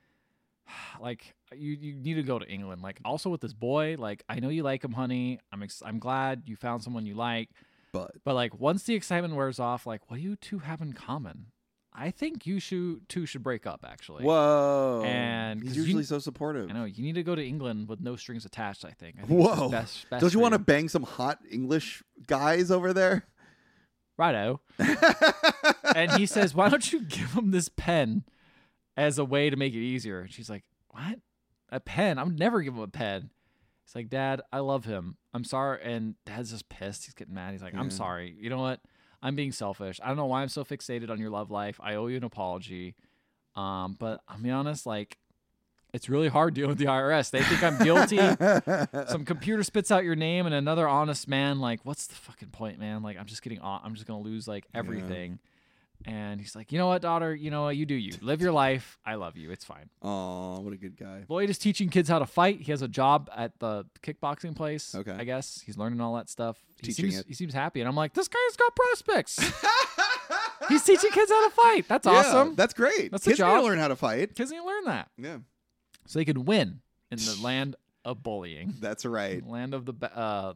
like you, you need to go to England. Like, also with this boy, like I know you like him, honey. I'm ex- I'm glad you found someone you like. But but like once the excitement wears off, like what do you two have in common? I think you should, two should break up, actually. Whoa. And he's usually you, so supportive. I know. You need to go to England with no strings attached, I think. I think Whoa. Best, best Don't you want to you. bang some hot English guys over there? Righto. And he says, why don't you give him this pen as a way to make it easier? And she's like, what? A pen? I would never give him a pen. He's like, Dad, I love him. I'm sorry. And Dad's just pissed. He's getting mad. He's like, yeah. I'm sorry. You know what? I'm being selfish. I don't know why I'm so fixated on your love life. I owe you an apology. Um, but I'll be honest, like, it's really hard dealing with the I R S. They think I'm guilty. Some computer spits out your name and another honest man, like, what's the fucking point, man? Like, I'm just getting on. I'm just going to lose, like, everything. Yeah. And he's like, you know what, daughter? You know what? You do you. Live your life. I love you. It's fine. Oh, what a good guy. Lloyd is teaching kids how to fight. He has a job at the kickboxing place. Okay. I guess. He's learning all that stuff. He teaching seems, it. He seems happy. And I'm like, this guy's got prospects. He's teaching kids how to fight. That's yeah, awesome. That's great. That's kids a job. need to learn how to fight. Kids need to learn that. Yeah. So they can win in the land of bullying. That's right. Land of the uh,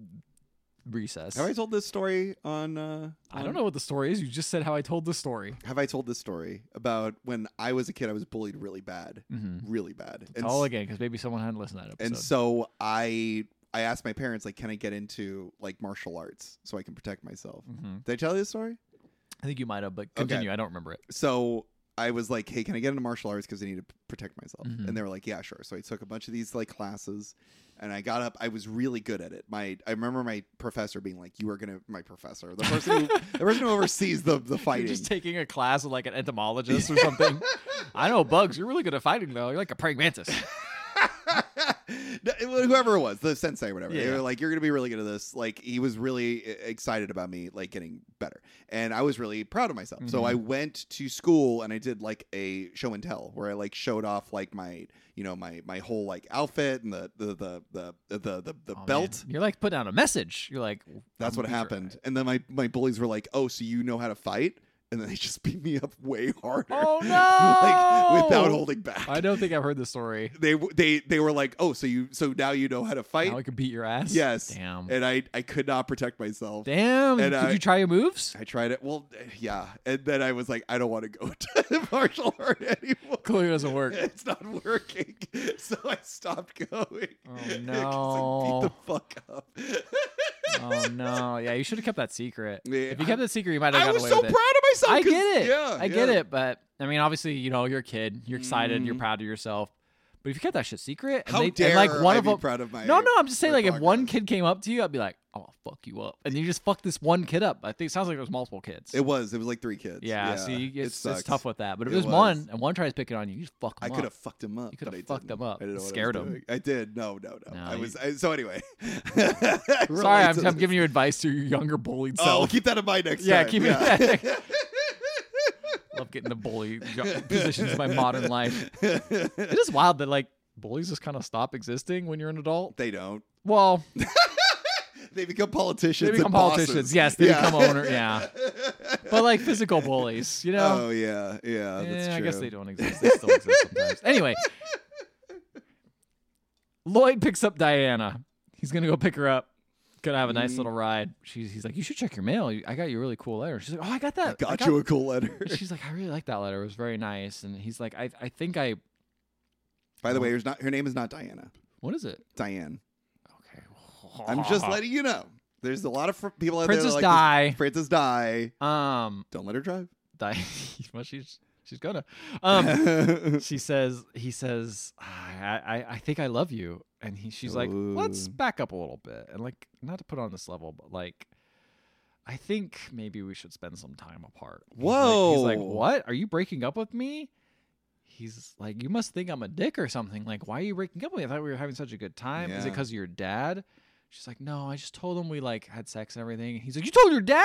recess. Have I told this story on, uh, on... I don't know what the story is. You just said how I told the story. Have I told this story about when I was a kid, I was bullied really bad. Mm-hmm. Really bad. Tell all again, because maybe someone hadn't listened to that episode. And so I... I asked my parents, like, can I get into, like, martial arts so I can protect myself? Mm-hmm. Did I tell you this story? I think you might have, but continue. Okay. I don't remember it. So I was like, hey, can I get into martial arts because I need to p- protect myself? Mm-hmm. And they were like, yeah, sure. So I took a bunch of these, like, classes, and I got up. I was really good at it. My I remember my professor being like, you are going to, my professor, the person who, the person who oversees the, the fighting. You're just taking a class with, like, an entomologist or something. I know bugs. You're really good at fighting, though. You're like a praying mantis. whoever it was, the sensei or whatever. Yeah. They were like, "You're gonna be really good at this." Like he was really excited about me like getting better, and I was really proud of myself. Mm-hmm. So I went to school and I did like a show and tell where I like showed off like my you know my my whole like outfit and the the the the the the, the oh, belt. Man. You're like putting out a message. You're like, that's what happened. And then my my bullies were like, "Oh, so you know how to fight?" And then they just beat me up way harder. Oh no! Like without holding back. I don't think I've heard the story. They they they were like, "Oh, so you so now you know how to fight? Now I can beat your ass." Yes. Damn. And I I could not protect myself. Damn. And Did I, you try your moves? I tried it. Well, yeah. And then I was like, I don't want to go to martial art anymore. Clearly doesn't work. It's not working. So I stopped going. Oh no! I beat the fuck up. Oh no! Yeah, you should have kept that secret. Yeah, if you kept that secret, you might have I got was away so with it. proud of myself. I get it. Yeah, I get yeah. it. But I mean, obviously, you know, you're a kid. You're excited. Mm. You're proud of yourself. But if you kept that shit secret, and How they, dare and like one I of be them, proud of my no, no, I'm just saying, my like, if one progress. kid came up to you, I'd be like, "Oh, I'll fuck you up," and you just fuck this one kid up. I think it sounds like there was multiple kids. It was. It was like three kids. yeah, Yeah. see, It it's, sucks. it's tough with that. But if It there's was. one and one tries picking on you, you just fuck I him could up. have fucked him up. You could but have I fucked didn't. him up. I didn't know what Scared I was him. doing. I did. No, no, no. No, I you- was. I, so anyway. Sorry, I'm, I'm giving you advice to your younger bullied Oh, self. we'll keep that in mind next Yeah, time. keep it- yeah. Love getting the bully jo- positions in my modern life. It is wild that like bullies just kind of stop existing when you're an adult. They don't. Well, They become politicians. they become and bosses. politicians. Yes, they Yeah. become owner. Yeah, but like physical bullies, you know. Oh yeah, yeah. That's yeah, I true. guess they don't exist. They still exist sometimes. Anyway, Lloyd picks up Diana. He's gonna go pick her up. Gonna have a nice Mm. little ride. She's he's like, you should check your mail. I got you a really cool letter. She's like, oh, I got that. I got, I you a cool letter. She's like, I really like that letter. It was very nice. And he's like, I I think I. By the way, her not her name is not Diana. What is it? Diane. Okay. I'm just letting you know. There's a lot of fr- people out Princess there Di. that like this- Princess Di. Um, Don't let her drive. Di- well, she's she's gonna. Um, she says he says I, I I think I love you, and he she's like, let's Ooh. back up a little bit, and like not to put on this level, but like I think maybe we should spend some time apart. He's like- he's like, Whoa. what? Are you breaking up with me? He's like, you must think I'm a dick or something. Like, why are you breaking up with me? I thought we were having such a good time. Is it Yeah. because of your dad? She's like, no, I just told him we like had sex and everything. He's like, you told your dad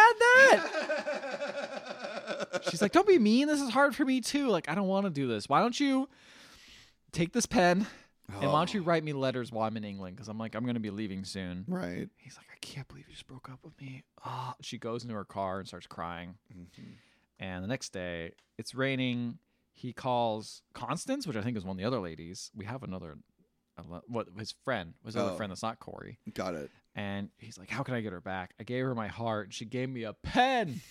that? She's like, don't be mean. This is hard for me too. Like, I don't want to do this. Why don't you take this pen and why don't you Oh, write me letters while I'm in England? Because I'm like, I'm going to be leaving soon. Right. He's like, I can't believe you just broke up with me. Oh. She goes into her car and starts crying. Mhm. And the next day, it's raining. He calls Constance, which I think is one of the other ladies. We have another, uh, what his friend, his other Oh. friend that's not Corey. Got it. And he's like, how can I get her back? I gave her my heart. And she gave me a pen.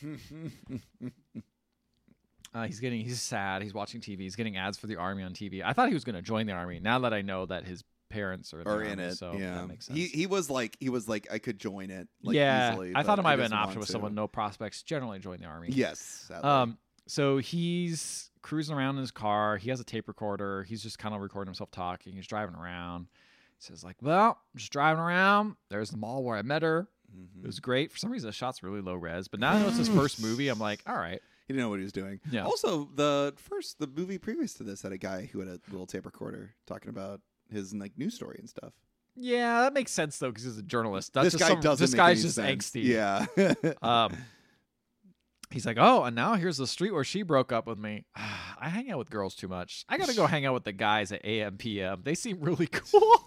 Uh, he's getting, he's sad. He's watching T V. He's getting ads for the army on T V. I thought he was going to join the army. Now that I know that his parents are in, the Or in army, it. so yeah. that makes sense. He he was like he was like I could join it. Like, yeah, easily, I thought but it might have he been an doesn't option want with to. someone no prospects generally join the army. Yes. Sadly. Um, so he's cruising around in his car. He has a tape recorder. He's just kind of recording himself talking. He's driving around. He says like, well, just driving around. There's the mall where I met her. Mhm. It was great. For some reason, the shot's really low res. But now I know it's his first movie. I'm like, all right. He didn't know what he was doing. Yeah. Also, the first the movie previous to this had a guy who had a little tape recorder talking about his like news story and stuff. Yeah, that makes sense though because he's a journalist. That's this just guy some, doesn't. This make guy's any just sense. angsty. Yeah. Um, he's like, oh, and now here's the street where she broke up with me. I hang out with girls too much. I gotta go hang out with the guys at A M P M. They seem really cool.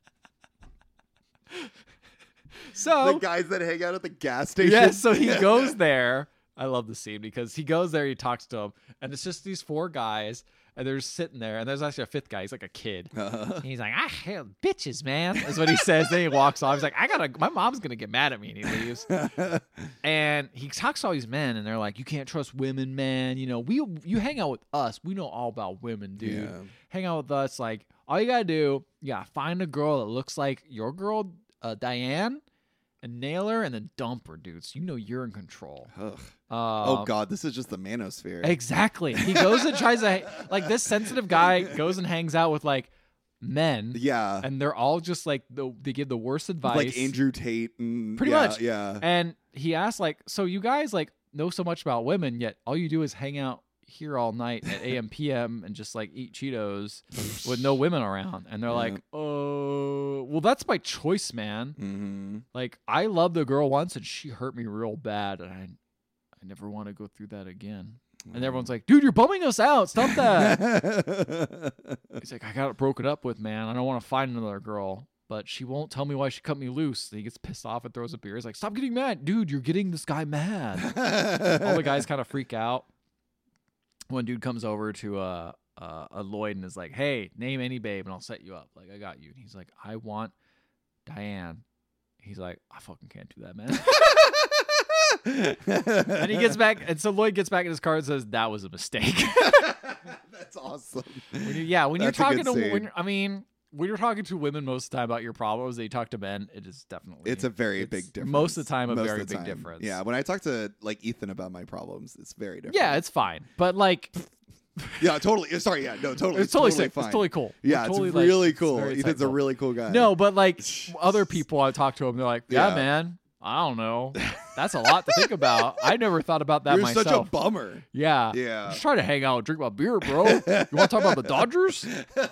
So the guys that hang out at the gas station. yes, so he goes there. I love the scene because he goes there, he talks to him, and it's just these four guys, and they're just sitting there, and there's actually a fifth guy. He's like a kid. Uh, And he's like, I hate bitches, man. That's what he says. Then he walks off. He's like, I gotta, my mom's gonna get mad at me, and he leaves. And he talks to all these men, and they're like, you can't trust women, man. You know, we, you hang out with us. We know all about women, dude. Yeah. Hang out with us. Like, all you gotta do, yeah, find a girl that looks like your girl, uh, Diane, and nail her, and then dump her, dude. So you know you're in control. Ugh. Uh, Oh God, this is just the manosphere. Exactly. He goes and tries to, like, this sensitive guy goes and hangs out with, like, men. Yeah. And they're all just, like, the, they give the worst advice. Like Andrew Tate and Pretty yeah, much. Yeah. And he asks, like, so you guys, like, know so much about women, yet all you do is hang out here all night at A M P M and just, like, eat Cheetos with no women around. And they're Yeah. like, oh, well, that's my choice, man. Mm-hmm. Like, I loved the girl once, and she hurt me real bad, and I, I never want to go through that again. And everyone's like, dude, you're bumming us out. Stop that. He's like, I got it broken up with, man. I don't want to find another girl, but she won't tell me why she cut me loose. And he gets pissed off and throws a beer. He's like, stop getting mad. Dude, you're getting this guy mad. All the guys kind of freak out. One dude comes over to uh, uh, a Lloyd and is like, hey, name any babe and I'll set you up. Like, I got you. And he's like, I want Diane. He's like, I fucking can't do that, man. And he gets back, and so Lloyd gets back in his car and says, that was a mistake. That's awesome. When you, yeah, when That's you're a talking good to, scene. when, I mean, when you're talking to women most of the time about your problems, they talk to men, it is definitely. It's a very it's big difference. Most of the time, a Most very of the big time. difference. Yeah, when I talk to like Ethan about my problems, it's very different. Yeah, it's fine. But like, yeah, totally. Sorry, yeah, no, totally. it's totally totally sick. fine. It's totally cool. Yeah, We're totally, it's really like, cool. It's very Ethan's a insightful. really cool guy. No, but like other people I talk to them, they're like, yeah, Yeah. man, I don't know. That's a lot to think about. I never thought about that You're myself. such a bummer. Yeah. Yeah. Just try to hang out and drink my beer, bro. You want to talk about the Dodgers?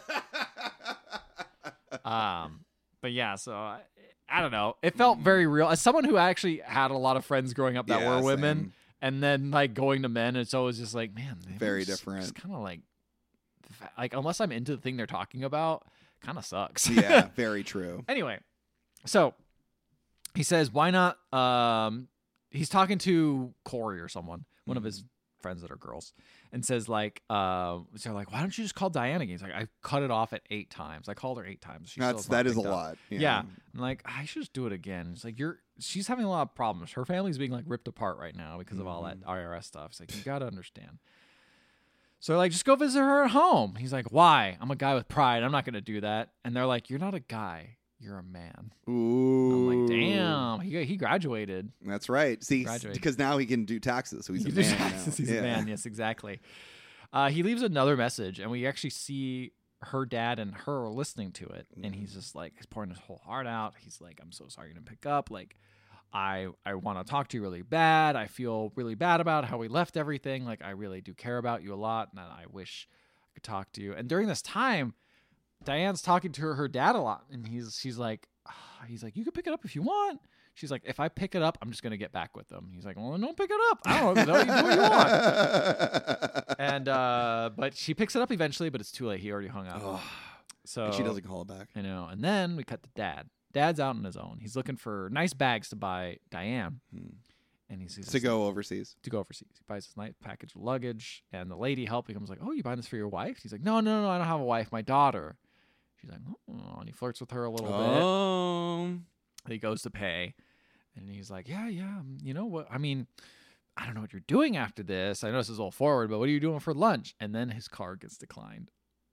um, but yeah, so I, I don't know. It felt very real. As someone who actually had a lot of friends growing up that Yeah, were women, same. and then like going to men, it's always just like, man, they Very just- different. Just kind of like, like unless I'm into the thing they're talking about, kind of sucks. Yeah, very true. Anyway, so he says, why not? Um, he's talking to Corey or someone, one of his friends that are girls, and says like, uh, so like, why don't you just call Diana again? He's like, I cut it off at eight times. I called her eight times. She That's still has not that is a picked up." lot. Yeah. I'm like, I should just do it again. It's like, you're, she's having a lot of problems. Her family's being like ripped apart right now because of all that I R S stuff. It's like, you got to understand. So they're like, just go visit her at home. He's like, why? I'm a guy with pride. I'm not going to do that. And they're like, you're not a guy. You're a man. Ooh. I'm like, damn. He he graduated. That's right. See, Graduate. because now he can do taxes, so he's He a can do man now. taxes. He's yeah. a man. Yes, exactly. Uh, he leaves another message, and we actually see her dad and her listening to it. And he's just like, he's pouring his whole heart out. He's like, I'm so sorry you didn't pick up. Like, I I want to talk to you really bad. I feel really bad about how we left everything. Like, I really do care about you a lot, and I wish I could talk to you. And during this time, Diane's talking to her, her dad a lot, and he's she's like, ah, he's like, you can pick it up if you want. She's like, if I pick it up, I'm just gonna get back with them. He's like, well, don't pick it up. I don't know. You do what you want. And uh, but she picks it up eventually, but it's too late. He already hung up. Ugh. So And she doesn't call it back. I know. And then we cut to Dad. Dad's out on his own. He's looking for nice bags to buy Diane, Hmm. and he sees To this- go overseas. to go overseas. He buys this nice package of luggage, and the lady helping him is like, "Oh, you buying this for your wife?" He's like, "No, no, no, I don't have a wife. My daughter." She's like, "Oh," and he flirts with her a little bit. Oh. And he goes to pay, and he's like, "Yeah, yeah, um, you know what? I mean, I don't know what you're doing after this. I know this is all forward, but what are you doing for lunch?" And then his card gets declined.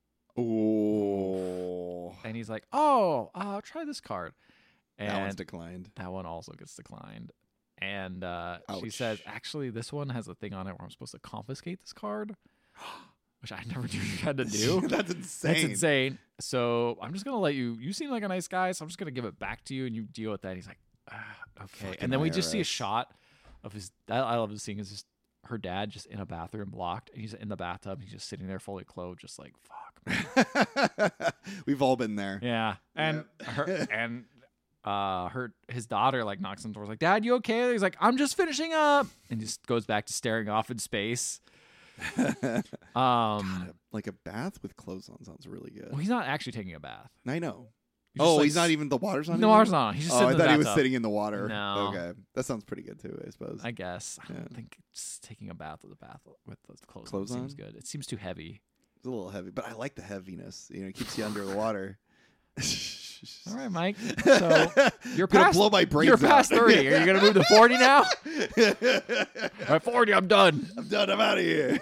Oh. And he's like, "Oh, uh, try this card." And That one's declined. that one also gets declined. And uh, she Ouch. says, "Actually, this one has a thing on it where I'm supposed to confiscate this card," which I never knew you had to do. That's insane. That's insane. So I'm just gonna let you. You seem like a nice guy, so I'm just gonna give it back to you, and you deal with that. He's like, ah, "Okay." Fucking And then we just see a I R S. shot of his. I, I love this scene. Is just her dad just in a bathroom, locked, and he's in the bathtub. He's just sitting there, fully clothed, just like fuck. Man. We've all been there. Yeah, and Yep. her and uh her his daughter like knocks on the door, like, "Dad, you okay?" He's like, "I'm just finishing up," and just goes back to staring off in space. Um, God, like a bath with clothes on sounds really good. well, he's not actually taking a bath. I know. He's just, Oh, like, he's not even the water's on. No, water's not on. He's just Oh, sitting I in the thought he was bathtub. sitting in the water. No. Okay, that sounds pretty good too. I suppose. I guess. I Yeah. don't think just taking a bath with a bath with the clothes, Clothes on seems on? good. It seems too heavy. It's a little heavy, but I like the heaviness. You know, it keeps you under the water. All right, Mike. So you're gonna past blow my brains You're past out. thirty. Are you gonna move to forty now? At forty, I'm done. I'm done. I'm out of here.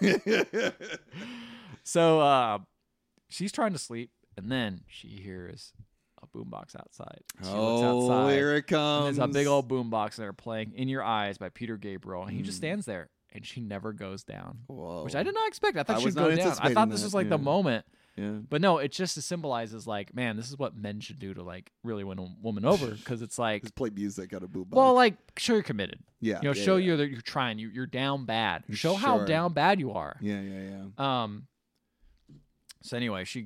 So uh, she's trying to sleep, and then she hears a boombox outside. She looks oh, outside. here it And comes. there's a big old boombox there playing "In Your Eyes" by Peter Gabriel, and he just Mm. stands there, and she never goes down, Whoa. which I did not expect. I thought I she'd was go not down. I anticipating thought this that, was like the yeah. moment, Yeah. but no, it just symbolizes like, man, this is what men should do to like really win a woman over, because it's like, Just play music out of boombox. well, like show you're committed. yeah. You know, yeah, show yeah. you that you're trying. You you're down bad. Show how Sure. down bad you are. Yeah, yeah, yeah. Um. So anyway, she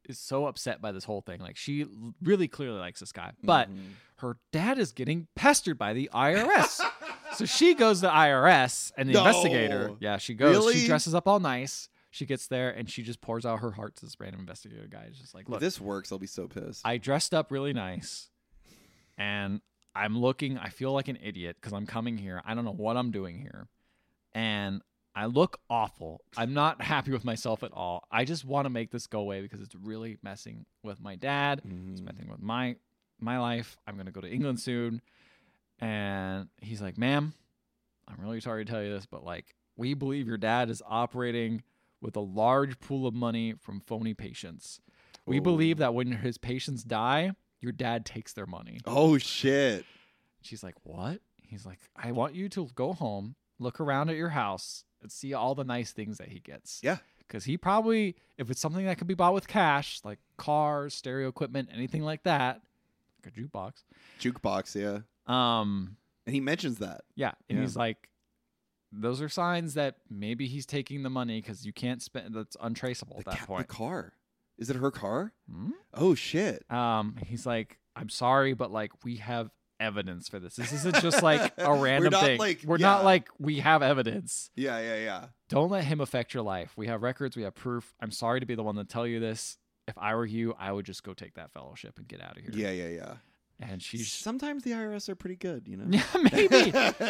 is so upset by this whole thing. Like, she l- really clearly likes this guy, but Mhm. her dad is getting pestered by the I R S. So she goes to the I R S, and the No. investigator, yeah, she goes. Really? She dresses up all nice. She gets there, and she just pours out her heart to this random investigator guy. It's just like, If look, this works, I'll be so pissed. I dressed up really nice, and I'm looking, I feel like an idiot because I'm coming here. I don't know what I'm doing here. And I look awful. I'm not happy with myself at all. I just want to make this go away because it's really messing with my dad. Mhm. It's messing with my my life. I'm going to go to England soon. And he's like, ma'am, I'm really sorry to tell you this, but like, we believe your dad is operating with a large pool of money from phony patients. We Ooh. believe that when his patients die, your dad takes their money. Oh, shit. She's like, what? He's like, I want you to go home, look around at your house, and see all the nice things that he gets. Yeah. Because he probably, if it's something that could be bought with cash, like cars, stereo equipment, anything like that, like a jukebox. Jukebox, yeah. Um, And he mentions that. yeah. And Yeah. he's like, those are signs that maybe he's taking the money because you can't spend, that's untraceable The, at that ca- point. the car. Is it her car? Hmm? Oh, shit. Um, he's like, I'm sorry, but like, we have evidence for this. This isn't just like a random not thing. like- We're yeah. not like, we have evidence. Yeah, yeah, yeah. Don't let him affect your life. We have records. We have proof. I'm sorry to be the one to tell you this. If I were you, I would just go take that fellowship and get out of here. Yeah, yeah, yeah. And she's Sometimes the I R S are pretty good, you know? yeah, maybe.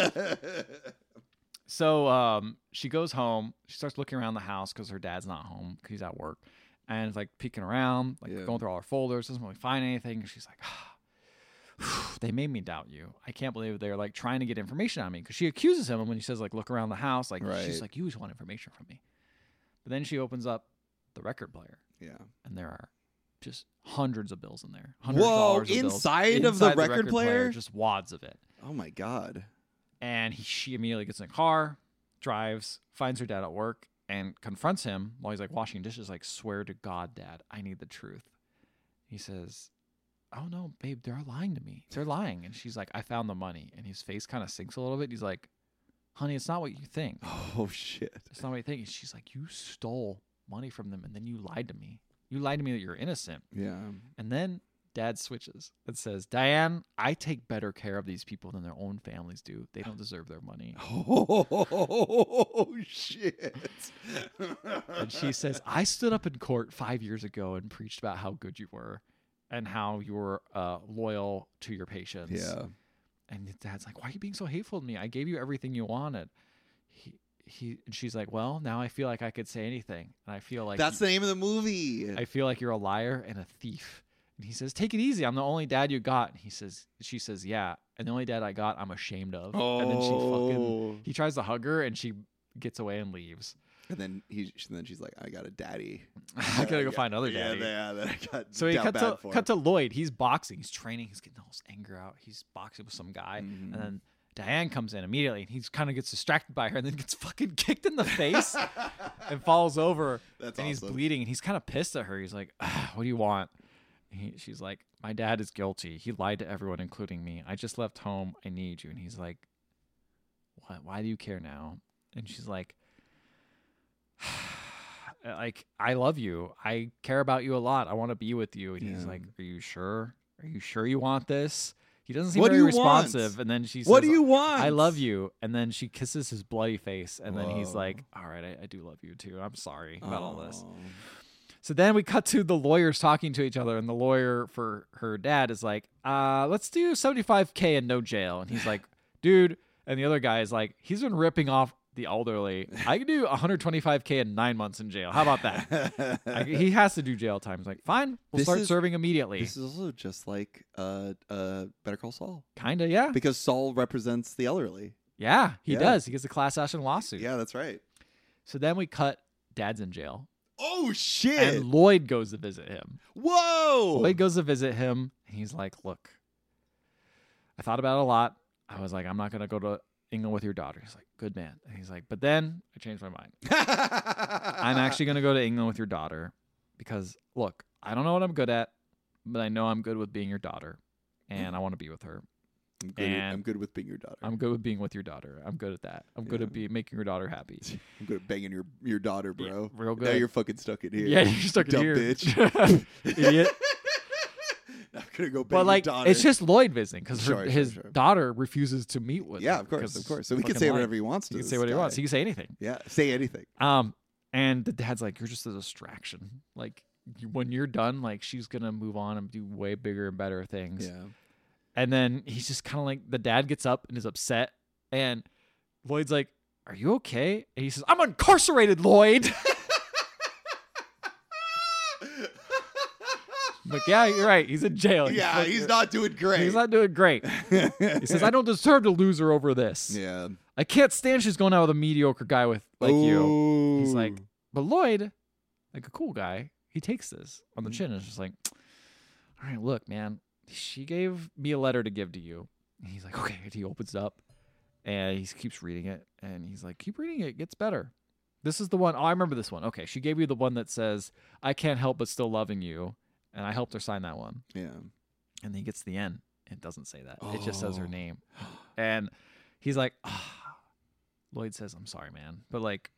So um, she goes home. She starts looking around the house because her dad's not home because he's at work, and it's like peeking around, like Yeah. going through all her folders. Doesn't really find anything. And she's like, ah, they made me doubt you. I can't believe they're like trying to get information on me because she accuses him when he says like look around the house. Like Right. she's like, you just want information from me. But then she opens up the record player, Yeah. and there are just hundreds of bills in there. Hundreds of Whoa, dollars of bills inside of the inside record player? just wads of it. Oh, my God. And he, she immediately gets in a car, drives, finds her dad at work, and confronts him while he's like washing dishes. Like, swear to God, Dad, I need the truth. He says, "Oh no, babe, they're lying to me. They're lying." And she's like, "I found the money." And his face kind of sinks a little bit. He's like, "Honey, it's not what you think. Oh, shit. It's not what you think." And she's like, "You stole money from them, and then you lied to me. You lied to me that you're innocent." Yeah. And then Dad switches and says, "Diane, I take better care of these people than their own families do. They don't deserve their money." Oh, shit. And she says, "I stood up in court five years ago and preached about how good you were and how you were uh, loyal to your patients." Yeah. And his dad's like, "Why are you being so hateful to me? I gave you everything you wanted." He, he, and she's like, "Well, now I feel like I could say anything. And I feel like That's the name of the movie. I feel like you're a liar and a thief." And he says, "Take it easy. I'm the only dad you got." And he says, she says, "Yeah. And the only dad I got, I'm ashamed of." oh. And then she fucking, he tries to hug her and she gets away and leaves. And then he, and then she's like, "I got a daddy. I gotta go got- find another yeah, daddy. Yeah, that I got. So he down cut bad to for. cut to Lloyd. He's boxing. He's training. He's getting all his anger out. He's boxing with some guy, Mhm. and then Diane comes in immediately. And he kind of gets distracted by her, and then gets fucking kicked in the face and falls over. That's and he's awesome. bleeding. And he's kind of pissed at her. He's like, ah, "What do you want?" And he, she's like, "My dad is guilty. He lied to everyone, including me. I just left home. I need you." And he's like, "What? Why do you care now?" And she's like, like, "I love you. I care about you a lot. I want to be with you." And he's Yeah. like, "Are you sure? Are you sure you want this?" He doesn't seem What do very you want? responsive. And then she says, What do you want? "I love you." And then she kisses his bloody face. And then he's Whoa. like, "All right, I, I do love you too. I'm sorry about all this." Oh. So then we cut to the lawyers talking to each other. And the lawyer for her dad is like, uh, let's do seventy-five K and no jail. And he's like, "Dude." And the other guy is like, "He's been ripping off the elderly. I can do one hundred twenty-five K and nine months in jail. How about that?" Like, he has to do jail time. He's like, "Fine, we'll This start is- serving immediately." This is also just like uh, uh, Better Call Saul, Kind of, yeah. because Saul represents the elderly. Yeah, he Yeah. does. He gets a class action lawsuit. Yeah, that's right. So then we cut Dad's in jail. Oh shit! And Lloyd goes to visit him. Whoa! Lloyd goes to visit him. And he's like, "Look, I thought about it a lot. I was like, I'm not going to go to England with your daughter." He's like, "Good man." And he's like, "But then I changed my mind. I'm actually going to go to England with your daughter because, look, I don't know what I'm good at, but I know I'm good with being your daughter, and I want to be with her. I'm good, at, I'm good with being your daughter. I'm good with being with your daughter. I'm good at that. I'm yeah. good at be, making your daughter happy. I'm good at banging your, your daughter, bro. Yeah, real good. Now you're fucking stuck in here. Yeah, you're stuck Dumb in here. bitch. Idiot. I'm going to go bang but, like, your daughter. it's just Lloyd visiting because sure, his sure, sure. daughter refuses to meet with yeah, him. of course, of course. So he can say whatever he wants to He can say whatever he wants. He can say anything. Yeah, say anything. Um, And the dad's like, you're just a distraction. Like, you, when you're done, like, she's going to move on and do way bigger and better things. Yeah. And then he's just kind of like, the dad gets up and is upset. And Lloyd's like, are you okay? And he says, I'm incarcerated, Lloyd. I'm like, yeah, you're right. He's in jail. Yeah, he's, like, he's not doing great. He's not doing great. He says, I don't deserve to lose her over this. Yeah. I can't stand she's going out with a mediocre guy with like Ooh. you. He's like, but Lloyd, like a cool guy, he takes this on the chin and is just like, all right, look, man, she gave me a letter to give to you. And he's like, okay. And he opens it up and he keeps reading it. And he's like, keep reading it. It gets better. This is the one. Oh, I remember this one. Okay. She gave you the one that says, I can't help but still loving you. And I helped her sign that one. Yeah. And then he gets to the end. It doesn't say that. Oh. It just says her name. Oh. And he's like, ah. Lloyd says, I'm sorry, man. But, like,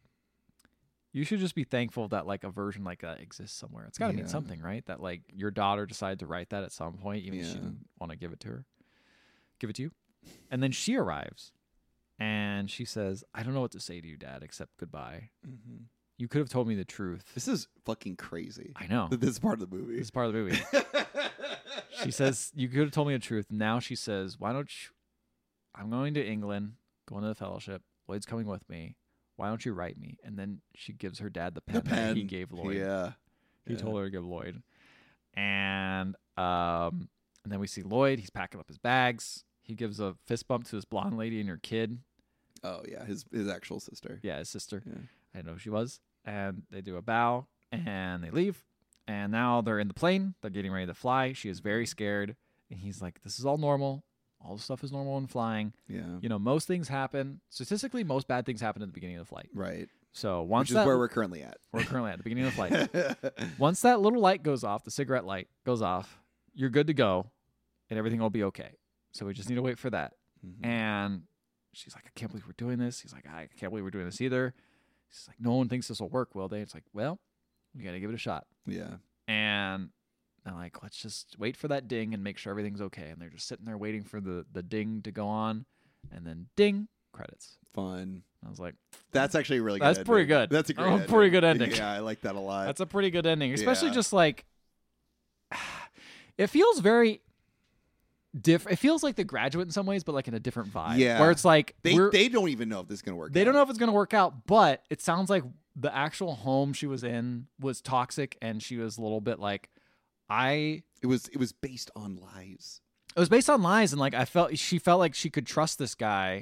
you should just be thankful that, like, a version like that exists somewhere. It's got to yeah. mean something, right? That, like, your daughter decided to write that at some point, even yeah. if she didn't want to give it to her. Give it to you. And then she arrives. And she says, I don't know what to say to you, Dad, except goodbye. Mm-hmm. You could have told me the truth. This is fucking crazy. I know. This is part of the movie. This is part of the movie. She says, you could have told me the truth. Now she says, why don't you... I'm going to England, going to the fellowship. Lloyd's coming with me. Why don't you write me? And then she gives her dad the pen, the pen. that he gave Lloyd. Yeah. He yeah. told her to give Lloyd. And um, and then we see Lloyd. He's packing up his bags. He gives a fist bump to this blonde lady and her kid. Oh, yeah. His his actual sister. Yeah, his sister. Yeah. I didn't know who she was. And they do a bow and they leave. And now they're in the plane. They're getting ready to fly. She is very scared. And he's like, this is all normal. All the stuff is normal when flying. Yeah. You know, most things happen. Statistically, most bad things happen at the beginning of the flight. Right. So once Which is that, where we're currently at. We're currently at the beginning of the flight. Once that little light goes off, the cigarette light goes off, you're good to go, and everything will be okay. So we just need to wait for that. Mm-hmm. And she's like, I can't believe we're doing this. He's like, I can't believe we're doing this either. She's like, no one thinks this will work, will they? It's like, well, we got to give it a shot. Yeah. And they're like, let's just wait for that ding and make sure everything's okay. And they're just sitting there waiting for the, the ding to go on. And then ding, credits. Fun. I was like, that's actually a really good That's ending. pretty good. That's a great oh, ending. pretty good ending. Yeah, I like that a lot. That's a pretty good ending. Especially yeah. just like, it feels very diff. It feels like The Graduate in some ways, but like in a different vibe. Yeah. Where it's like, they, they don't even know if this is going to work They out. don't know if it's going to work out, but it sounds like the actual home she was in was toxic and she was a little bit like, I... It was it was based on lies. It was based on lies, and like I felt she felt like she could trust this guy,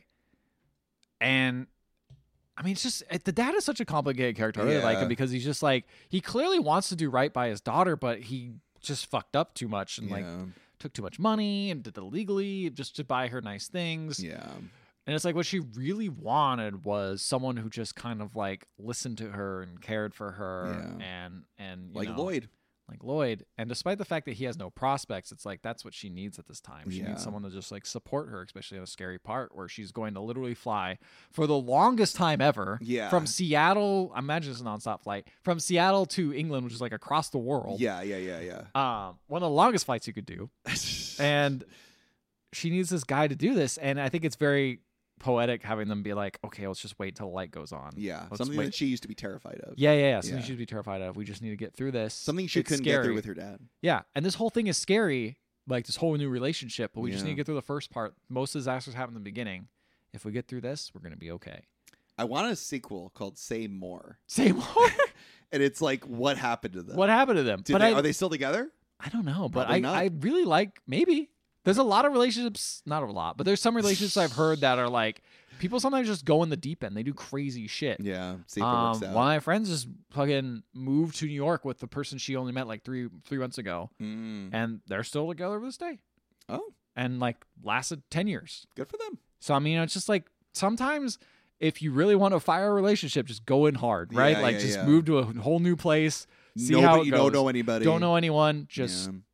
and I mean it's just it, the dad is such a complicated character. I really yeah. like him because he's just like he clearly wants to do right by his daughter, but he just fucked up too much and yeah. like took too much money and did it illegally just to buy her nice things. Yeah. And it's like what she really wanted was someone who just kind of like listened to her and cared for her yeah. and and you like know, Lloyd. Like Lloyd. And despite the fact that he has no prospects, it's like that's what she needs at this time. She yeah. needs someone to just like support her, especially in a scary part where she's going to literally fly for the longest time ever. Yeah. From Seattle, I imagine it's a nonstop flight, from Seattle to England, which is like across the world. Yeah, yeah, yeah, yeah. Um, one of the longest flights you could do. And she needs this guy to do this. And I think it's very poetic having them be like, okay, let's just wait till the light goes on. Yeah, let's something wait. that she used to be terrified of. Yeah, yeah, yeah. Something yeah. she should be terrified of. We just need to get through this. Something she it's couldn't scary. get through with her dad. Yeah, and this whole thing is scary, like this whole new relationship, but we just Yeah. need to get through the first part. Most disasters happen in the beginning. If we get through this, we're going to be okay. I want a sequel called Say More. Say more? And it's like, what happened to them? What happened to them? Did but they, I, are they still together? I don't know, but I, Probably not. I really like, maybe. There's a lot of relationships, not a lot, but there's some relationships I've heard that are like, people sometimes just go in the deep end. They do crazy shit. Yeah, see if it Um, works out. one of my friends just fucking moved to New York with the person she only met like three three months ago, Mm. and they're still together to this day. Oh, And like lasted ten years. good for them. So I mean, it's just like sometimes if you really want to fire a relationship, just go in hard, right? Yeah, like yeah, just yeah. move to a whole new place, see Nobody, how it you goes. don't know anybody. Don't know anyone. Just Yeah.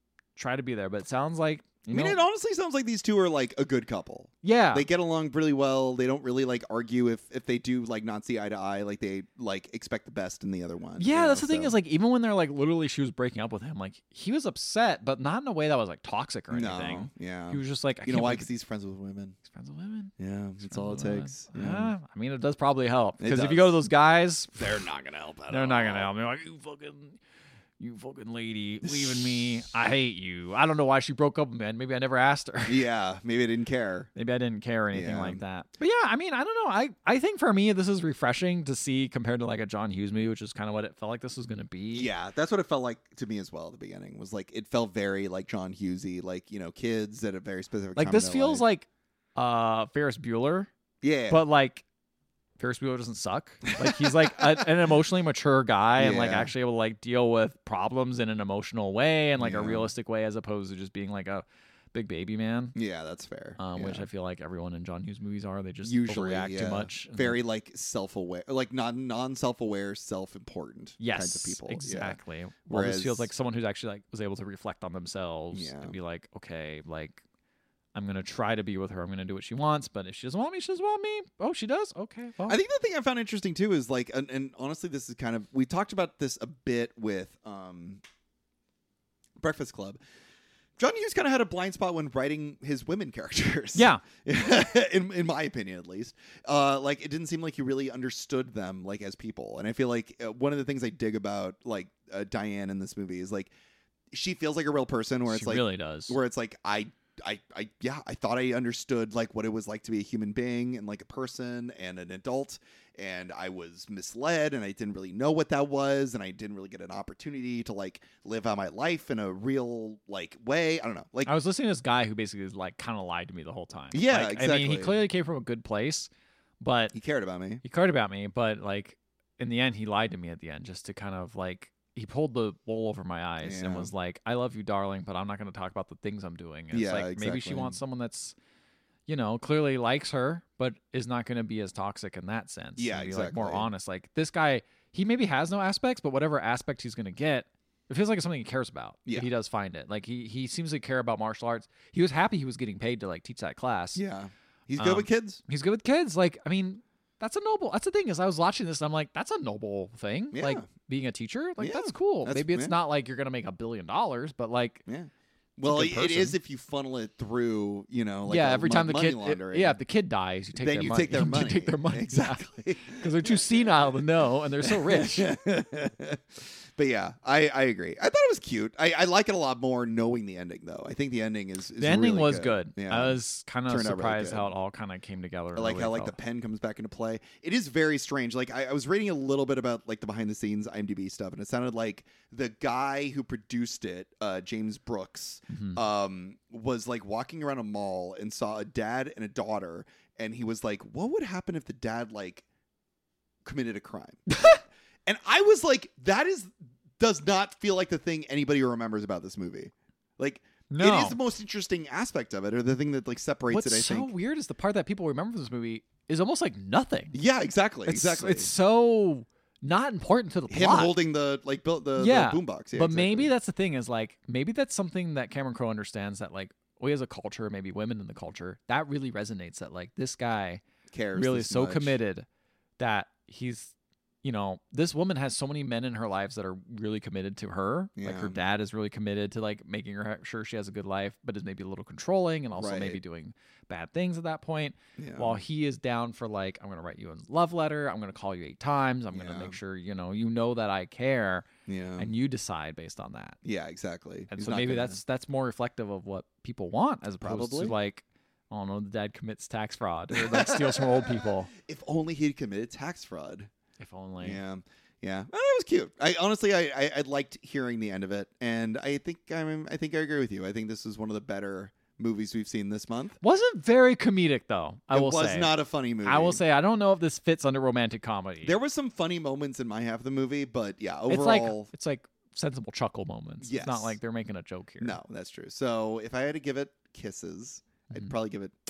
try to be there. But it sounds like you I mean, know, it honestly sounds like these two are like a good couple. yeah, They get along really well. They don't really like argue if if they do like not see eye to eye. Like they like expect the best in the other one. yeah. you That's know, the thing so- is like even when they're like literally she was breaking up with him, like he was upset, but not in a way that was like toxic or anything. No, yeah. He was just like, I You know can't why? believe Because he's friends with women. he's friends with women. Yeah, that's all it Friends with takes. women. Yeah. Uh, I mean, it does probably help It because if does. you go to those guys, They're not gonna help out. they're at not all. gonna help me. Like you fucking, you fucking lady, leaving me. I hate you. I don't know why she broke up with me. Maybe I never asked her. Yeah, maybe I didn't care. Maybe I didn't care or anything Yeah. like that. But yeah, I mean, I don't know. I, I think for me, this is refreshing to see compared to like a John Hughes movie, which is kind of what it felt like this was going to be. Yeah, that's what it felt like to me as well at the beginning. Was like it felt very like John Hughesy, like you know, kids at a very specific. Like time this in their feels life. like uh Ferris Bueller, yeah, but like Ferris Bueller doesn't suck. Like he's like a, an emotionally mature guy and like Yeah. actually able to like deal with problems in an emotional way and like Yeah. a realistic way as opposed to just being like a big baby man. yeah, that's fair. Um, yeah. Which I feel like everyone in John Hughes movies are. They just Usually overreact yeah. too much. and, Very like self-aware, like non non self-aware, self-important yes, kinds of people. Yeah. exactly. Well, this feels Whereas- like someone who's actually like was able to reflect on themselves Yeah. and be like, okay, like I'm gonna try to be with her. I'm gonna do what she wants, but if she doesn't want me, she doesn't want me. Oh, she does. Okay. Well, I think the thing I found interesting too is like, and, and honestly, this is kind of we talked about this a bit with um, Breakfast Club. John Hughes kind of had a blind spot when writing his women characters. yeah. in in my opinion, at least, uh, like it didn't seem like he really understood them like as people. And I feel like uh, one of the things I dig about like uh, Diane in this movie is like she feels like a real person, where it's She like really does. where it's like I. I, I yeah I thought I understood like what it was like to be a human being and like a person and an adult, and I was misled and I didn't really know what that was, and I didn't really get an opportunity to like live out my life in a real like way. I don't know, like I was listening to this guy who basically like kind of lied to me the whole time. Yeah, Like, I mean, he exactly. clearly came from a good place, but he cared about me. he cared about me. But like in the end, he lied to me at the end just to kind of like he pulled the wool over my eyes and Yeah. was like, "I love you, darling, but I'm not going to talk about the things I'm doing." And Yeah, it's like maybe she exactly. wants someone that's, you know, clearly likes her, but is not going to be as toxic in that sense. Yeah, and be, like more exactly. honest. Like this guy, he maybe has no aspects, but whatever aspect he's going to get. It feels like it's something he cares about. Yeah. If he does find it. Like he he seems to care about martial arts. He was happy he was getting paid to like teach that class. Yeah, he's good Um, with kids. He's good with kids. Like, I mean, that's a noble. That's the thing is, I was watching this and I'm like, that's a noble thing. Yeah. Like being a teacher, like Yeah. that's cool. That's- Maybe it's yeah. not like you're gonna make a billion dollars, but like, Yeah. Well, good it person. is if you funnel it through, you know, like yeah, a every mo- time the money kid, laundering. yeah, if the kid dies, you take then their you money. take their You money. take their money Exactly. because they're too senile to know, and they're so rich. But yeah, I, I agree. I thought it was cute. I, I like it a lot more knowing the ending, though. I think the ending is, is The ending really was good. good. Yeah. I was kind of Turned out really surprised good. how it all kind of came together. I and like really how like the felt- pen comes back into play. It is very strange. Like I, I was reading a little bit about like the behind the scenes IMDb stuff, and it sounded like the guy who produced it, uh, James Brooks, Mhm. um, was like walking around a mall and saw a dad and a daughter, and he was like, "What would happen if the dad like committed a crime?" And I was like, "That is does not feel like the thing anybody remembers about this movie." Like. no. It is the most interesting aspect of it, or the thing that like separates What's it. I so think. weird is the part that people remember from this movie is almost like nothing. Yeah, exactly, It's, exactly. It's so not important to the him plot. holding the like built the, Yeah, the boombox. Yeah, but exactly. maybe that's the thing is like maybe that's something that Cameron Crowe understands that like we as a culture, maybe women in the culture, that really resonates. That like this guy cares really this is so much. committed that he's, you know, this woman has so many men in her lives that are really committed to her. Like her Yeah. dad is really committed to like making her sure she has a good life, but is maybe a little controlling and also Right. maybe doing bad things at that point. Yeah. While he is down for like, I'm gonna write you a love letter. I'm gonna call you eight times. I'm gonna Yeah. make sure you know you know that I care, yeah, and you decide based on that. yeah, exactly. And He's so not maybe gonna- that's that's more reflective of what people want as opposed Probably. to like, I don't know, the dad commits tax fraud or like steals from old people. if only he'd committed tax fraud. If only. Yeah, yeah, oh, that was cute. I honestly, I, I I liked hearing the end of it, and I think I'm I think I agree with you. I think this is one of the better movies we've seen this month. Wasn't very comedic though. I it will was say. not a funny movie. I will say I don't know if this fits under romantic comedy. there were some funny moments in my half of the movie, but yeah, overall, it's like it's like sensible chuckle moments. Yes. It's not like they're making a joke here. no, that's true. So if I had to give it kisses, I'd Mhm. probably give it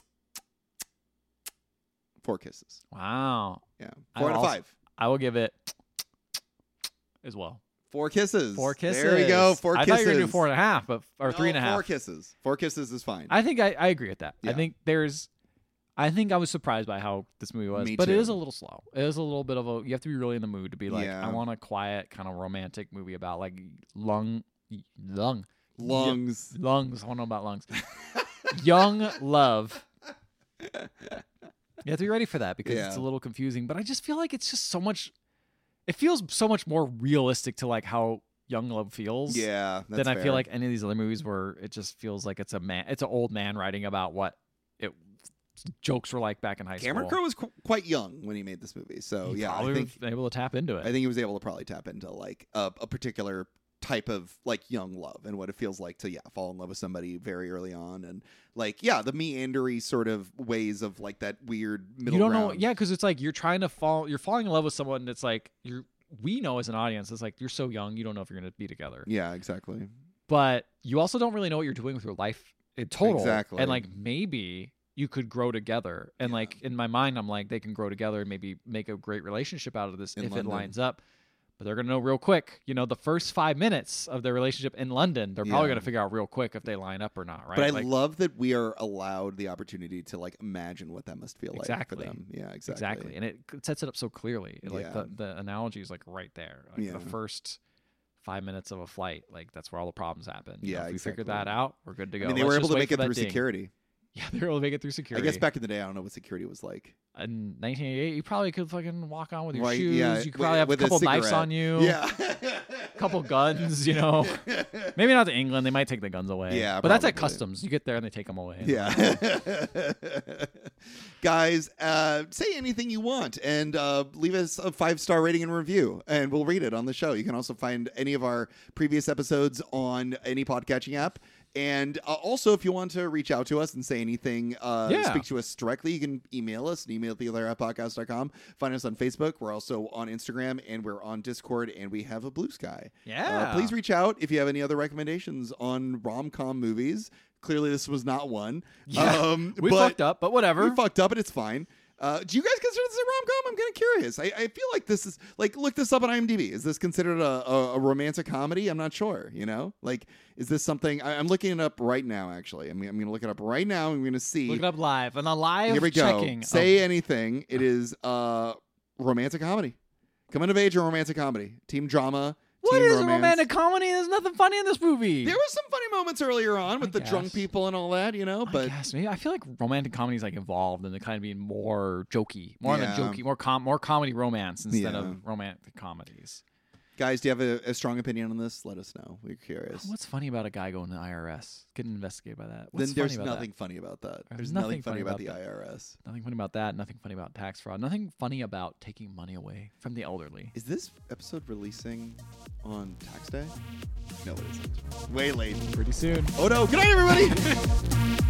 four kisses. Wow. Yeah, I four out of also- five. I will give it as well. Four kisses. Four kisses. There we go. Four I kisses. thought you were gonna do four and a half, but or no, three and a half. Four kisses. Four kisses is fine. I think I, I agree with that. Yeah. I think there's. I think I was surprised by how this movie was, Me but too. it is a little slow. It is a little bit of a. You have to be really in the mood to be like, Yeah. I want a quiet kind of romantic movie about like lung, lung, Lungs. y- lungs. I don't know about lungs. Young love. You have to be ready for that because Yeah. it's a little confusing. But I just feel like it's just so much. It feels so much more realistic to like how young love feels. Yeah. Than That's I fair. feel like any of these other movies where it just feels like it's a man. It's an old man writing about what it jokes were like back in high Cameron school. Crowe was qu- quite young when he made this movie, so He yeah, I probably think was able to tap into it. I think he was able to probably tap into like a, a particular type of like young love and what it feels like to yeah fall in love with somebody very early on, and like yeah the meandery sort of ways of like that weird middle you don't ground. know, yeah, because it's like you're trying to fall. You're falling in love with someone that's like you're. We know as an audience, it's like you're so young, you don't know if you're going to be together. Yeah, exactly. But you also don't really know what you're doing with your life in total. Exactly. And like maybe you could grow together. And Yeah. like in my mind, I'm like they can grow together and maybe make a great relationship out of this In if London. it lines up. But they're going to know real quick. You know, the first five minutes of their relationship in London, they're probably Yeah. going to figure out real quick if they line up or not, right? But I like, love that we are allowed the opportunity to like imagine what that must feel Exactly. like for them. Yeah, exactly. exactly. And it sets it up so clearly. Like Yeah. the, the analogy is like right there. Like Yeah. the first five minutes of a flight, like that's where all the problems happen. You know, Yeah, if we figure exactly. that out, we're good to go. I mean, they Let's were just able to wait make for it that through ding. security. Yeah, they were able to make it through security. I guess back in the day, I don't know what security was like. in nineteen eighty-eight, you probably could fucking walk on with your Right, shoes. yeah, You could wi- probably have a with a couple knives cigarette. on you. Yeah. A couple guns, you know. Maybe not to England. They might take the guns away. Yeah, But that's at probably. customs. You get there and they take them away. Yeah. Guys, uh, say anything you want and uh, leave us a five star rating and review, and we'll read it on the show. You can also find any of our previous episodes on any podcatching app. And uh, also, if you want to reach out to us and say anything, uh, Yeah. speak to us directly, you can email us, an email at the other half podcast dot com. Find us on Facebook. We're also on Instagram, and we're on Discord, and we have a Blue Sky. Yeah. Uh, please reach out if you have any other recommendations on rom-com movies. Clearly, this was not one. Yeah. Um, We but fucked up, but whatever. We fucked up, and it's fine. Uh, do you guys consider this a rom-com? I'm kind of curious. I, I feel like this is, like, look this up on IMDb. Is this considered a, a, a romantic comedy? I'm not sure, you know? Like, is this something, I, I'm looking it up right now, actually. I'm, I'm going to look it up right now, and I'm going to see. Look it up live. And the live Here we go. checking. Say of- anything. It is uh, romantic comedy. Coming of age or romantic comedy. Team drama. What teen is romance. a romantic comedy? There's nothing funny in this movie. There was some funny moments earlier on with I the drunk guess. people and all that, you know, I but guess maybe I feel like romantic comedies like evolved and they kind of being more jokey, more Yeah. than jokey, more com- more comedy romance instead Yeah. of romantic comedies. guys, do you have a, a strong opinion on this? Let us know. We're curious. What's funny about a guy going to the I R S getting investigated by that? What's then there's funny about nothing that? funny about that. There's There's nothing nothing funny funny about, about the I R S. Nothing funny about that. Nothing funny about tax fraud. Nothing funny about taking money away from the elderly. Is this episode releasing on tax day? No, it isn't. Way late. Pretty soon. Oh no. Good night, everybody.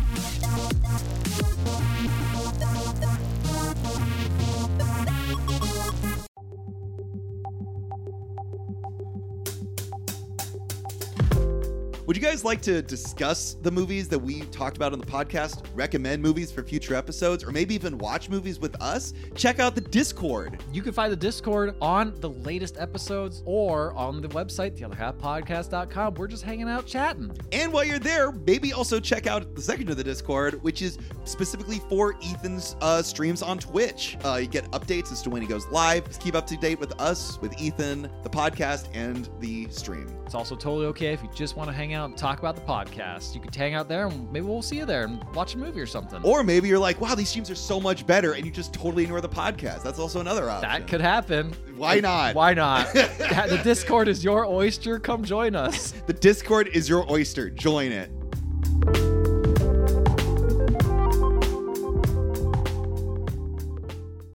Would you guys like to discuss the movies that we talked about on the podcast, recommend movies for future episodes, or maybe even watch movies with us? Check out the Discord. You can find the Discord on the latest episodes or on the website, the other half podcast dot com. We're just hanging out chatting. And while you're there, maybe also check out the second of the Discord, which is specifically for Ethan's uh, streams on Twitch. Uh, you get updates as to when he goes live. Just keep up to date with us, with Ethan, the podcast, and the stream. It's also totally okay if you just want to hang out and talk about the podcast. You could hang out there and maybe we'll see you there and watch a movie or something. Or maybe you're like, wow, these streams are so much better, and you just totally ignore the podcast. That's also another option. that could happen. Why not? Why not? The Discord is your oyster. Come join us. The Discord is your oyster. Join it.